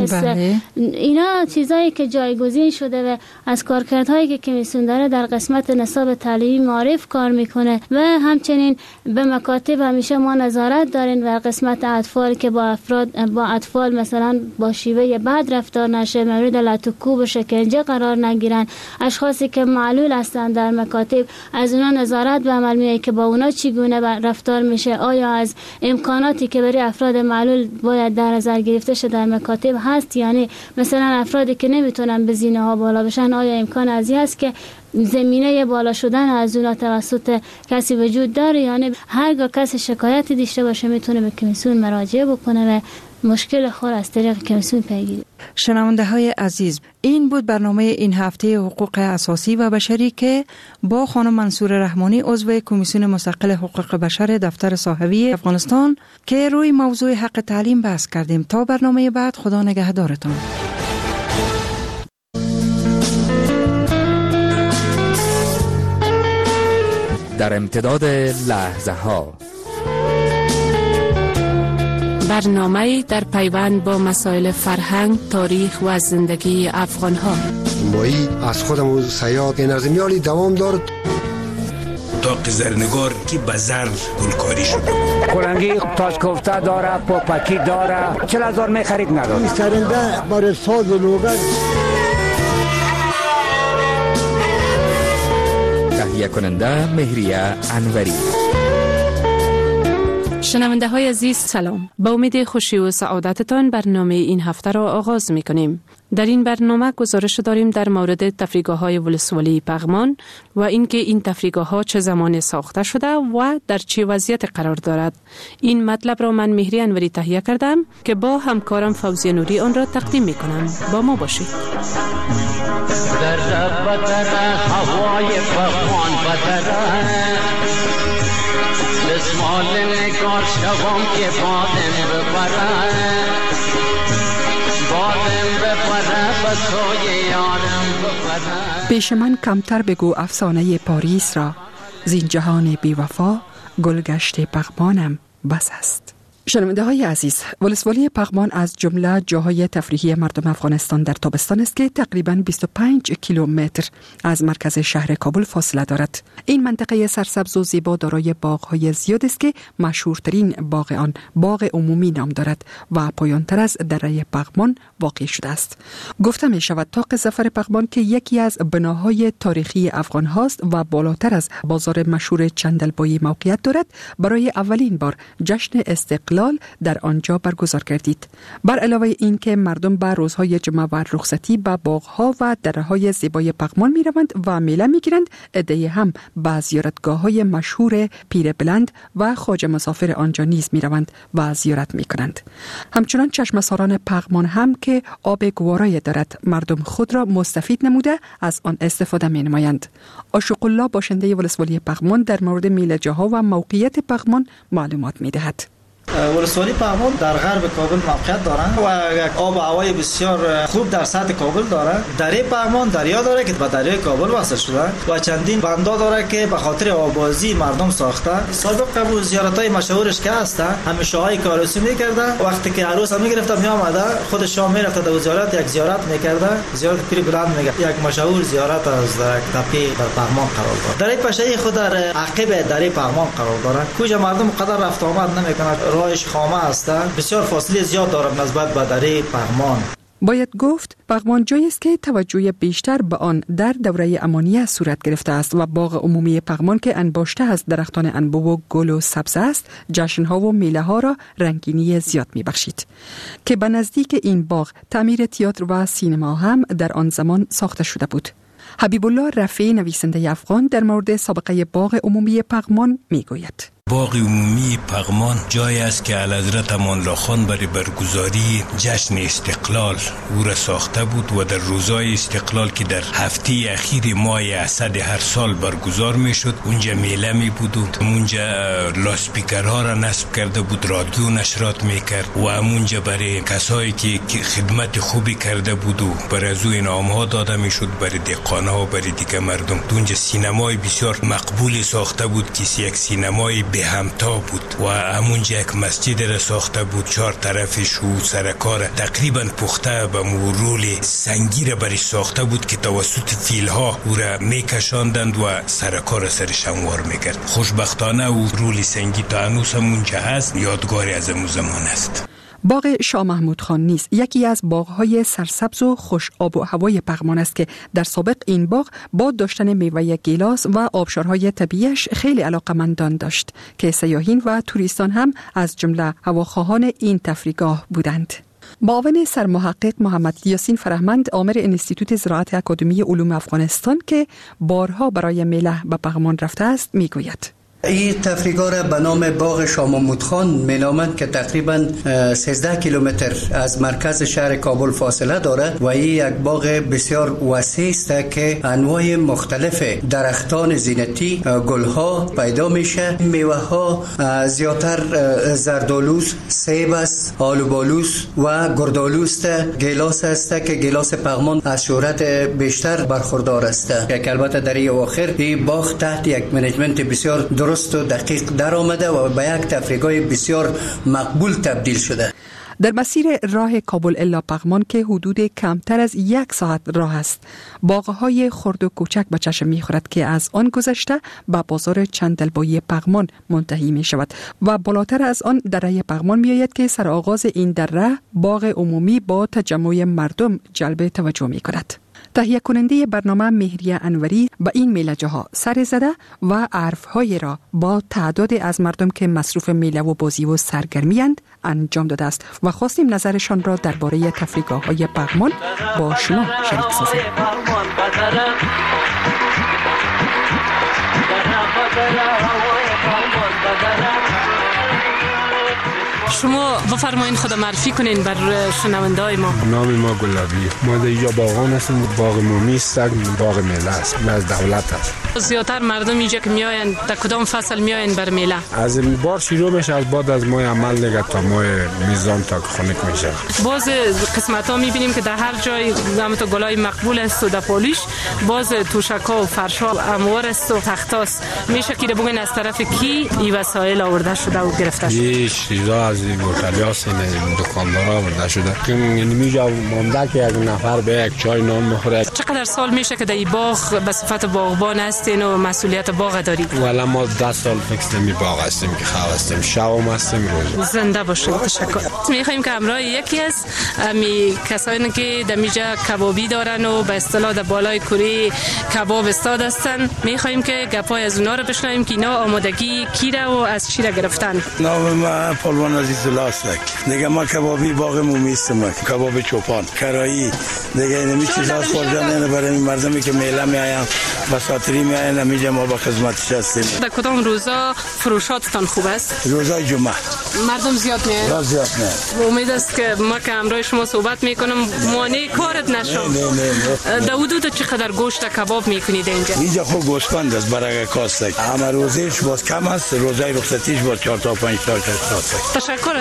اینا چیزایی که جایگزین شده و از کارکردهایی که کمیسیون داره در قسمت نصاب تعلیمی معارف کار میکنه و همچنین به مکاتب همیشه ما نظارت داریم و قسمت اطفال که با اطفال مثلا با شیوه بد رفتار نشه، مورد لطو و شکنجه قرار نگیرن. اشخاصی که معلول هستن در مکاتب از اونا نظارت به عمل میایه که با اونا چگونه رفتار میشه، آیا از امکاناتی که برای افراد معلول باید در نظر گرفته شده در مکاتب هست، یعنی مثلا افرادی که نمیتونن به زینه ها بالا بشن آیا امکان ازی هست که زمینه بالا شدن از اونا توسط کسی وجود داره. یعنی هرگاه کسی شکایتی داشته باشه میتونه به کمیسیون مراجعه بکنه و مشکل خود از طریق کمیسیون پیگیری. شنونده های عزیز، این بود برنامه این هفته حقوق اساسی و بشری که با خانم منصور رحمانی عضو کمیسیون مستقل حقوق بشر دفتر صاحبی افغانستان که روی موضوع حق تعلیم بحث کردیم. تا برنامه بعد، خدا نگهدارتان. در امتداد لحظه ها، برنامه در پیوند با مسائل فرهنگ، تاریخ و زندگی افغان ها. مایی از خودم و سیاد نظمیالی دوام دارد. تاق زرنگار که بزر گلکاری شده، کلنگی تاج کوفته داره، پاپکی داره، 40,000 میخرید نداره. سرنده برای ساز و لوگر. تهیه کننده مهریه انوری. شنونده های عزیز سلام. با امید خوشی و سعادتتان برنامه این هفته را آغاز می کنیم. در این برنامه گزارش داریم در مورد تفریحگاه های ولسوالی پغمان و اینکه این تفریحگاه ها چه زمان ساخته شده و در چه وضعیت قرار دارد. این مطلب را من مهری انوری تهیه کردم که با همکارم فوزی نوری آن را تقدیم می کنم. با ما باشید. در بدر هوای پغمان بدر اسمال نگار شوام که بادم ببره بسای یارم ببره. پیش من کمتر بگو افسانه پاریس را، زین جهان بی وفا گلگشت پغمانم بس است. شنونده های عزیز، ولسوالی پغمان از جمله جاهای تفریحی مردم افغانستان در تابستان است که تقریباً 25 کیلومتر از مرکز شهر کابل فاصله دارد. این منطقه سرسبز و زیبا دارای باغ‌های زیاد است که مشهورترین باغ آن باغ عمومی نام دارد و پایان‌تر از دره پغمان واقع شده است. گفته می شود طاق ظفر پغمان که یکی از بناهای تاریخی افغان هاست و بالاتر از بازار مشهور چندلبایی موقعیت دارد، برای اولین بار جشن استقلال استقلال در آنجا برگزار گردید. بر علاوه این که مردم به روزهای جمعه و رخصتی به باغ‌ها و دره‌های زیبای پغمان می‌روند و میله می‌گیرند، عده‌ای هم به زیارتگاه‌های مشهور پیر بلند و خواجه مسافر آنجا نیز می‌روند و زیارت می‌کنند. همچنان چشمه‌ساران پغمان هم که آب گوارای دارد، مردم خود را مستفید نموده از آن استفاده می‌نمایند. عاشق الله باشنده ولسوالی پغمان در مورد میله‌جاها و موقعیت پغمان معلومات می‌دهد. ولسوالی پغمان در غرب کابل موقعیت دارند و یک آب و هوای بسیار خوب در سطح کابل دارند. دره پغمان دریا داره که به دریای کابل وصل شده و چندین بندها داره که به خاطر آبازی مردم ساخته. سابق قبل زیارت‌های مشهورش که هست، همیشه های کارسی می‌کرده. وقتی که عروس هم می‌گرفته میامده، خود شام می‌رفته در زیارت، یک زیارت می‌کرده. زیارت پیر بلند میگه یک مشهور زیارت از تپه در پغمان قرار داره. دره پشه‌ای خود در عقب دره پغمان قرار داره. کجا مردم قدر رفت آمد نمی‌کنند. راهش خامه است، بسیار فاصله زیاد دارد نسبت به دره پغمان. باید گفت پغمان جایی است که توجه بیشتر به آن در دوره امانیه صورت گرفته است و باغ عمومی پغمان که انباشته از درختان انبوه و گل و سبزه است، جشن‌ها و میله‌ها را رنگینی زیاد می‌بخشید. که به نزدیک این باغ تعمیر تئاتر و سینما هم در آن زمان ساخته شده بود. حبیب الله رفیع نویسنده افغان در مورد سابقه باغ عمومی پغمان میگوید. باغ عمومی پغمان جایی است که اعلیحضرت امان الله خان برای برگزاری جشن استقلال او را ساخته بود و در روزهای استقلال که در هفته اخیر ماه اسد هر سال برگزار می شد، اونجا میله می بود و اونجا لاسپیکرها را نصب کرده بود، رادیو نشرات می کرد و اونجا برای کسایی که خدمت خوبی کرده بود و برای از او انعامها داده می شد برای دهقانها و برای دیگه مردم. اونجا سینمای بسیار مقبولی ساخته بود که یک سینمای به همتا بود و همونجا یک مسجد را ساخته بود، 4 طرفش و سرکار تقریبا پخته به مرول سنگی را برش ساخته بود که توسط فیلها او را میکشاندند و سرکار سرش هموار میکرد. خوشبختانه او رول سنگی تا هنوز همونجا هست، یادگاری از اون زمان است. باغ شاه محمود خان نیز یکی از باغ‌های سرسبز و خوش آب و هوای پغمان است که در سابق این باغ با داشتن میوه گیلاس و آبشارهای طبیعیش خیلی علاقه‌مندان داشت که سیاحین و توریستان هم از جمله هواخواهان این تفریحگاه بودند. معاون سرمحقق محمد یاسین فرهمند، عامل انستیتوت زراعت اکادمی علوم افغانستان که بارها برای میله به پغمان رفته است، میگوید. این تفریحگاه را به نام باغ شاه محمود خان مینامند که تقریبا 13 کیلومتر از مرکز شهر کابل فاصله دارد و این یک باغ بسیار وسیع است که انواع مختلف درختان زینتی، گلها پیدا میشه. میوه ها زیادتر زردآلوس، سیب است، آلوبالوس و گردآلوس است. گیلاس است که گیلاس پغمان از شهرت بیشتر برخوردار است که البته در این اواخر این باغ تحت یک منیجمنت بسیار درست و دقیق در آمده و به یک تفریحگاه بسیار مقبول تبدیل شده. در مسیر راه کابل الا پغمان که حدود کمتر از 1 ساعت راه است، باغ‌های خرد و کوچک به چشم می‌خورد که از آن گذشته به بازار چندلبایی پغمان منتهی می‌شود و بالاتر از آن دره پغمان می‌آید که سرآغاز این دره باغ عمومی با تجمع مردم جلب توجه می‌کند. تهیه کننده برنامه مهریه انوری به این میله‌جاها سر زده و عرف‌های را با تعداد از مردم که مصروف میله و بازی و سرگرمی‌اند انجام داده است و خواستیم نظرشان را درباره تفریحگاه‌های پغمان با شما شریک سازیم. شما بفرمایید خود معرفی کنین بر شنونده‌های ما. نام ما گلابی، ما در اینجا باغان هستیم، باغ عمومی است، باغ میله است، از دولت است. زیادتر مردم اینجا که میآیند در کدام فصل میآیند بر میله؟ از این بار شروع میشه از بعد از ماه عمل دیگه تا ماه میزان تا خنک میشه. باز قسمت‌ها میبینیم که در هر جای همونطور گلای مقبول است و در پالیش، باز توشک‌ها و فرش‌ها اموار است و تختاست. میشه که بگین از طرف کی این وسایل آورده شده و گرفته شده؟ این چیزا از این هتلیاس این دکاندارا آورده شده که اینجا مونده که یک نفر به یک چای نان میخوره. چقدر سال میشه که در این باغ به صفت باغبان هستین و مسئولیت باغ دارید؟ والا ما 10 سال فکر می باغ هستیم که خواه هستیم، شب هستیم روز. زنده باشید. تشکر. میخوایم که همراه یکی از می کسانی که دمیجا کبابی دارن و به اصطلاح در بالای کوره کباب استاد هستن، میخوایم که گپای از اونا رو بشنویم که اینا آمادگی کی را و از چی را گرفتن. نام من پلوان زلاست دیگه ما کبابی باغمو میستم کباب چوپان کرایی دیگه نمی چیزا خوردن برای مردمی که میله میایم بساطری میایم نمیجه ما با خدمتش هستیم. در کدام روزا فروشاتتان خوب است؟ روزای جمعه مردم زیاد میاد؟ زیاد میاد. امید است که ما که همراه شما صحبت میکنم مانع کارت نشم. نه. در حدود چقدر گوشت کباب میکنید اینجا خوب گوسفند است برای کاسته. همه روزیش باز کم است، روزای رخصتیش باز 4 تا 5 تا است. تشکر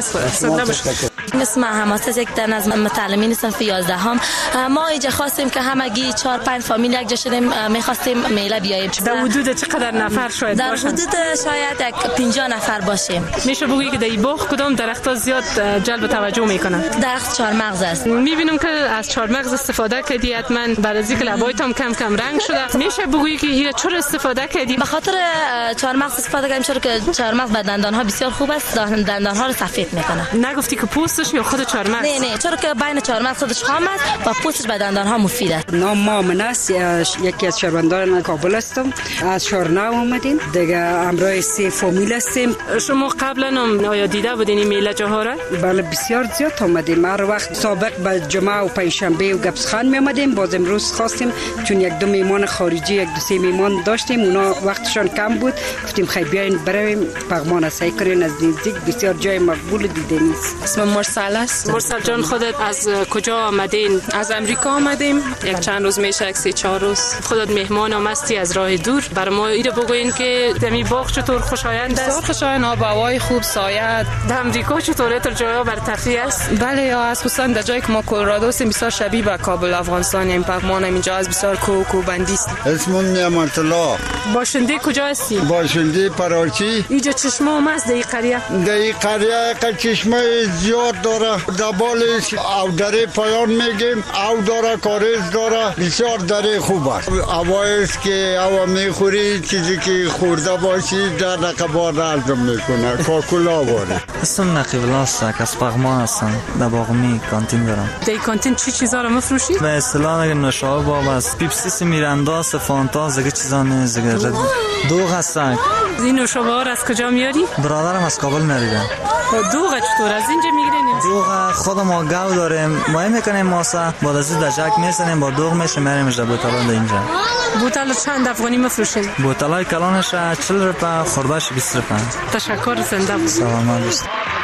است. اسم حماس از یک تن از متعلمین صف 11 ما اینجا خواستیم که همگی 4 5 فامیل یک جا شدیم می‌خواستیم میله بیاییم. در حدود چقدر نفر شاید در باشن؟ حدود شاید 50 نفر باشیم. میشه بگویی که در این باغ کدام درخت‌ها زیاد جلب توجه میکنن؟ درخت چهارمغز است. میبینم که از چهارمغز استفاده کردی، حتما بعد از اینکه لبایتم کم کم رنگ شده. میشه بگویی که این چرا استفاده کردی؟ به خاطر چهارمغز استفاده کردیم چون که چهارمغز به دندان‌ها بسیار خوب است، دندان‌ها رو سفید میکنه. نگفتی که پوستش یا خود چهارمغز؟ نه چرا که بین چهارمغز خودش خام است و پوستش به دندان‌ها مفید است. نام مامن است، یکی از شهروندان کابل هستم. از شهرنو اومدیم دیگه، همراه 3 فامیل هستیم. شما قبلا هم آیا دیده بودین این میله جاها را؟ بله بسیار زیاد اومدیم. هر وقت سابق به جمعه و پنجشنبه و گبسخان می اومدیم. باز امروز خواستیم چون 1 2 میهمان خارجی 1 2 3 میهمان داشتیم، اونا وقتشان کم بود، گفتیم خیلی بیاین برویم پغمان سعی کنین. از نزدیک بسیار جای مقبول دیدنی است. اسم مرسل است. مرسل جان خودت از کجا آمدین؟ از امریکا آمدیم. یک چند روز میشه، 3 4 روز. خودت مهمان آمدی از راه دور. برای ما ایره بگوین که دمی باغ چطور خوشایند است؟ بسیار خوشایند، آب و هوای خوب، سایه. در امریکا چطوره تر جاها بر تفریح است؟ بله، یا از خصوصا در جایی که ما کلرادو هستیم بسیار شبیه به کابل افغانستان. این پغمان اینجا از بسیار کوبندی است. اسمم نعمت الله. باشنده کجا هستی؟ باشنده پراچی. اینجا چشمه هم است در این قریه؟ در این قریه که چشمه زیاد داره، دبالش او دره پایان میگیم، او داره کارز داره، بسیار دره خوب است. هوایش که هوا میخوری چیزی که خورده باشی در رقبار هضم میکنه. کاکولا باره. اسم نقیب الله است، از پغمان هستم. در باغمی کانتین دارم. در کانتین چی چیزا رو میفروشی؟ به اصطلاح نوشابه باب است، پیپسی، میرندا، فانتا، دیگه چیزا نه، دیگه دوغ هستن. این نوشابه ها از کجا میاری؟ برادرم از کابل میاره. دوغ چطور از اینجا میگیرین؟ دوغ خود ما گاو داریم، ما میکنیم ماسه، بعد از دجاج میسنیم با دوغ میشه میریم در بوتل اینجا. بوتل چند افغانی میفروشین؟ بوتلای کلانش 40 روپیه، خردش 20 روپیه. تشکر، زنده باشید. سلامت باشید.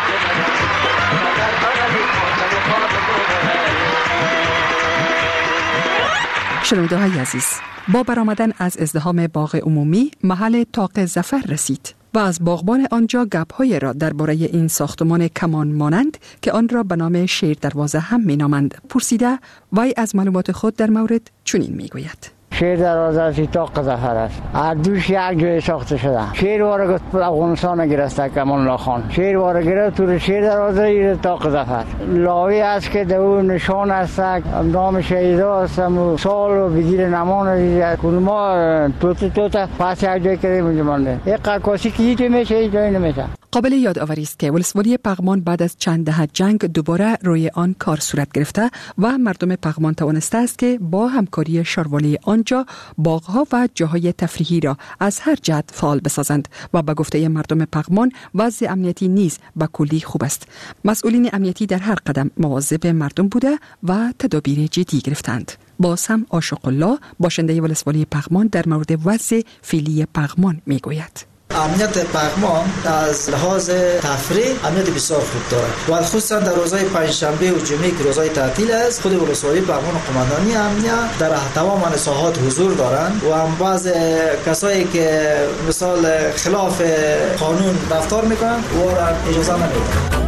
شنونده‌های عزیز، با برآمدن از ازدحام باغ عمومی محل طاق ظفر رسید و از باغبان آنجا گپ‌های را درباره این ساختمان کمان مانند که آن را به نام شیر دروازه هم می‌نامند پرسیده، وی از معلومات خود در مورد چنین می‌گوید: شیر دروازه از طاق ظفر است. از دوش یک جای ساخته شده. شیر وارد افغانستان گرفته کمان الله خان. شیر وارد گرفت تو شیر دروازه این طاق ظفر. لاوی است که در اون نشان است، نام شهیدا است، سال و بگیر نمان دیگه. ما توتا پس یک جای کردیم اونجا مانده. یک قرقاسی که هیچ میشه هیچ جایی نمیشه. قابل یادآوری است که ولسوالی پغمان بعد از چند دهه جنگ دوباره روی آن کار صورت گرفته و مردم پغمان توانسته است که با همکاری شاروالی آنجا باغها و جاهای تفریحی را از هر جهت فعال بسازند و به گفته مردم پغمان وضع امنیتی نیز به کلی خوب است. مسئولین امنیتی در هر قدم مواظب مردم بوده و تدابیر جدی گرفتند. باز هم عاشق الله باشنده ولسوالی پغمان در مورد وضع فعلی پغمان میگوید: امنیت پغمان از لحاظ تفریح امنیت بسیار خوب دارد و خصوصا در روزهای پنجشنبه و جمعه که روزهای تعطیل است، خود ولسوالی پغمان و قماندانی امنیت در تمام ساحات حضور دارند و هم بعض کسایی که مثال خلاف قانون رفتار میکنند و را اجازه نمیدن.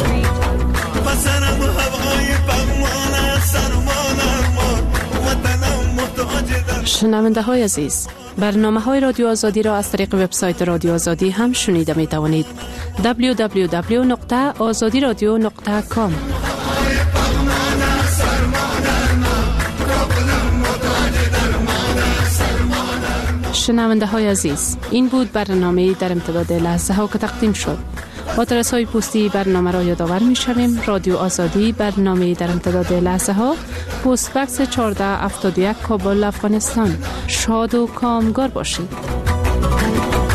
شنونده های عزیز، برنامه های رادیو آزادی را از طریق وبسایت رادیو آزادی هم شنیده می توانید. www.azadiradio.com. شنونده های عزیز، این بود برنامه در امتداد لحظه ها که تقدیم شد. آدرس های پستی برنامه را یادآور می شویم: رادیو آزادی، برنامه در امتداد لحظه ها، پست بکس 1471 کابل افغانستان. شاد و کامگار باشید.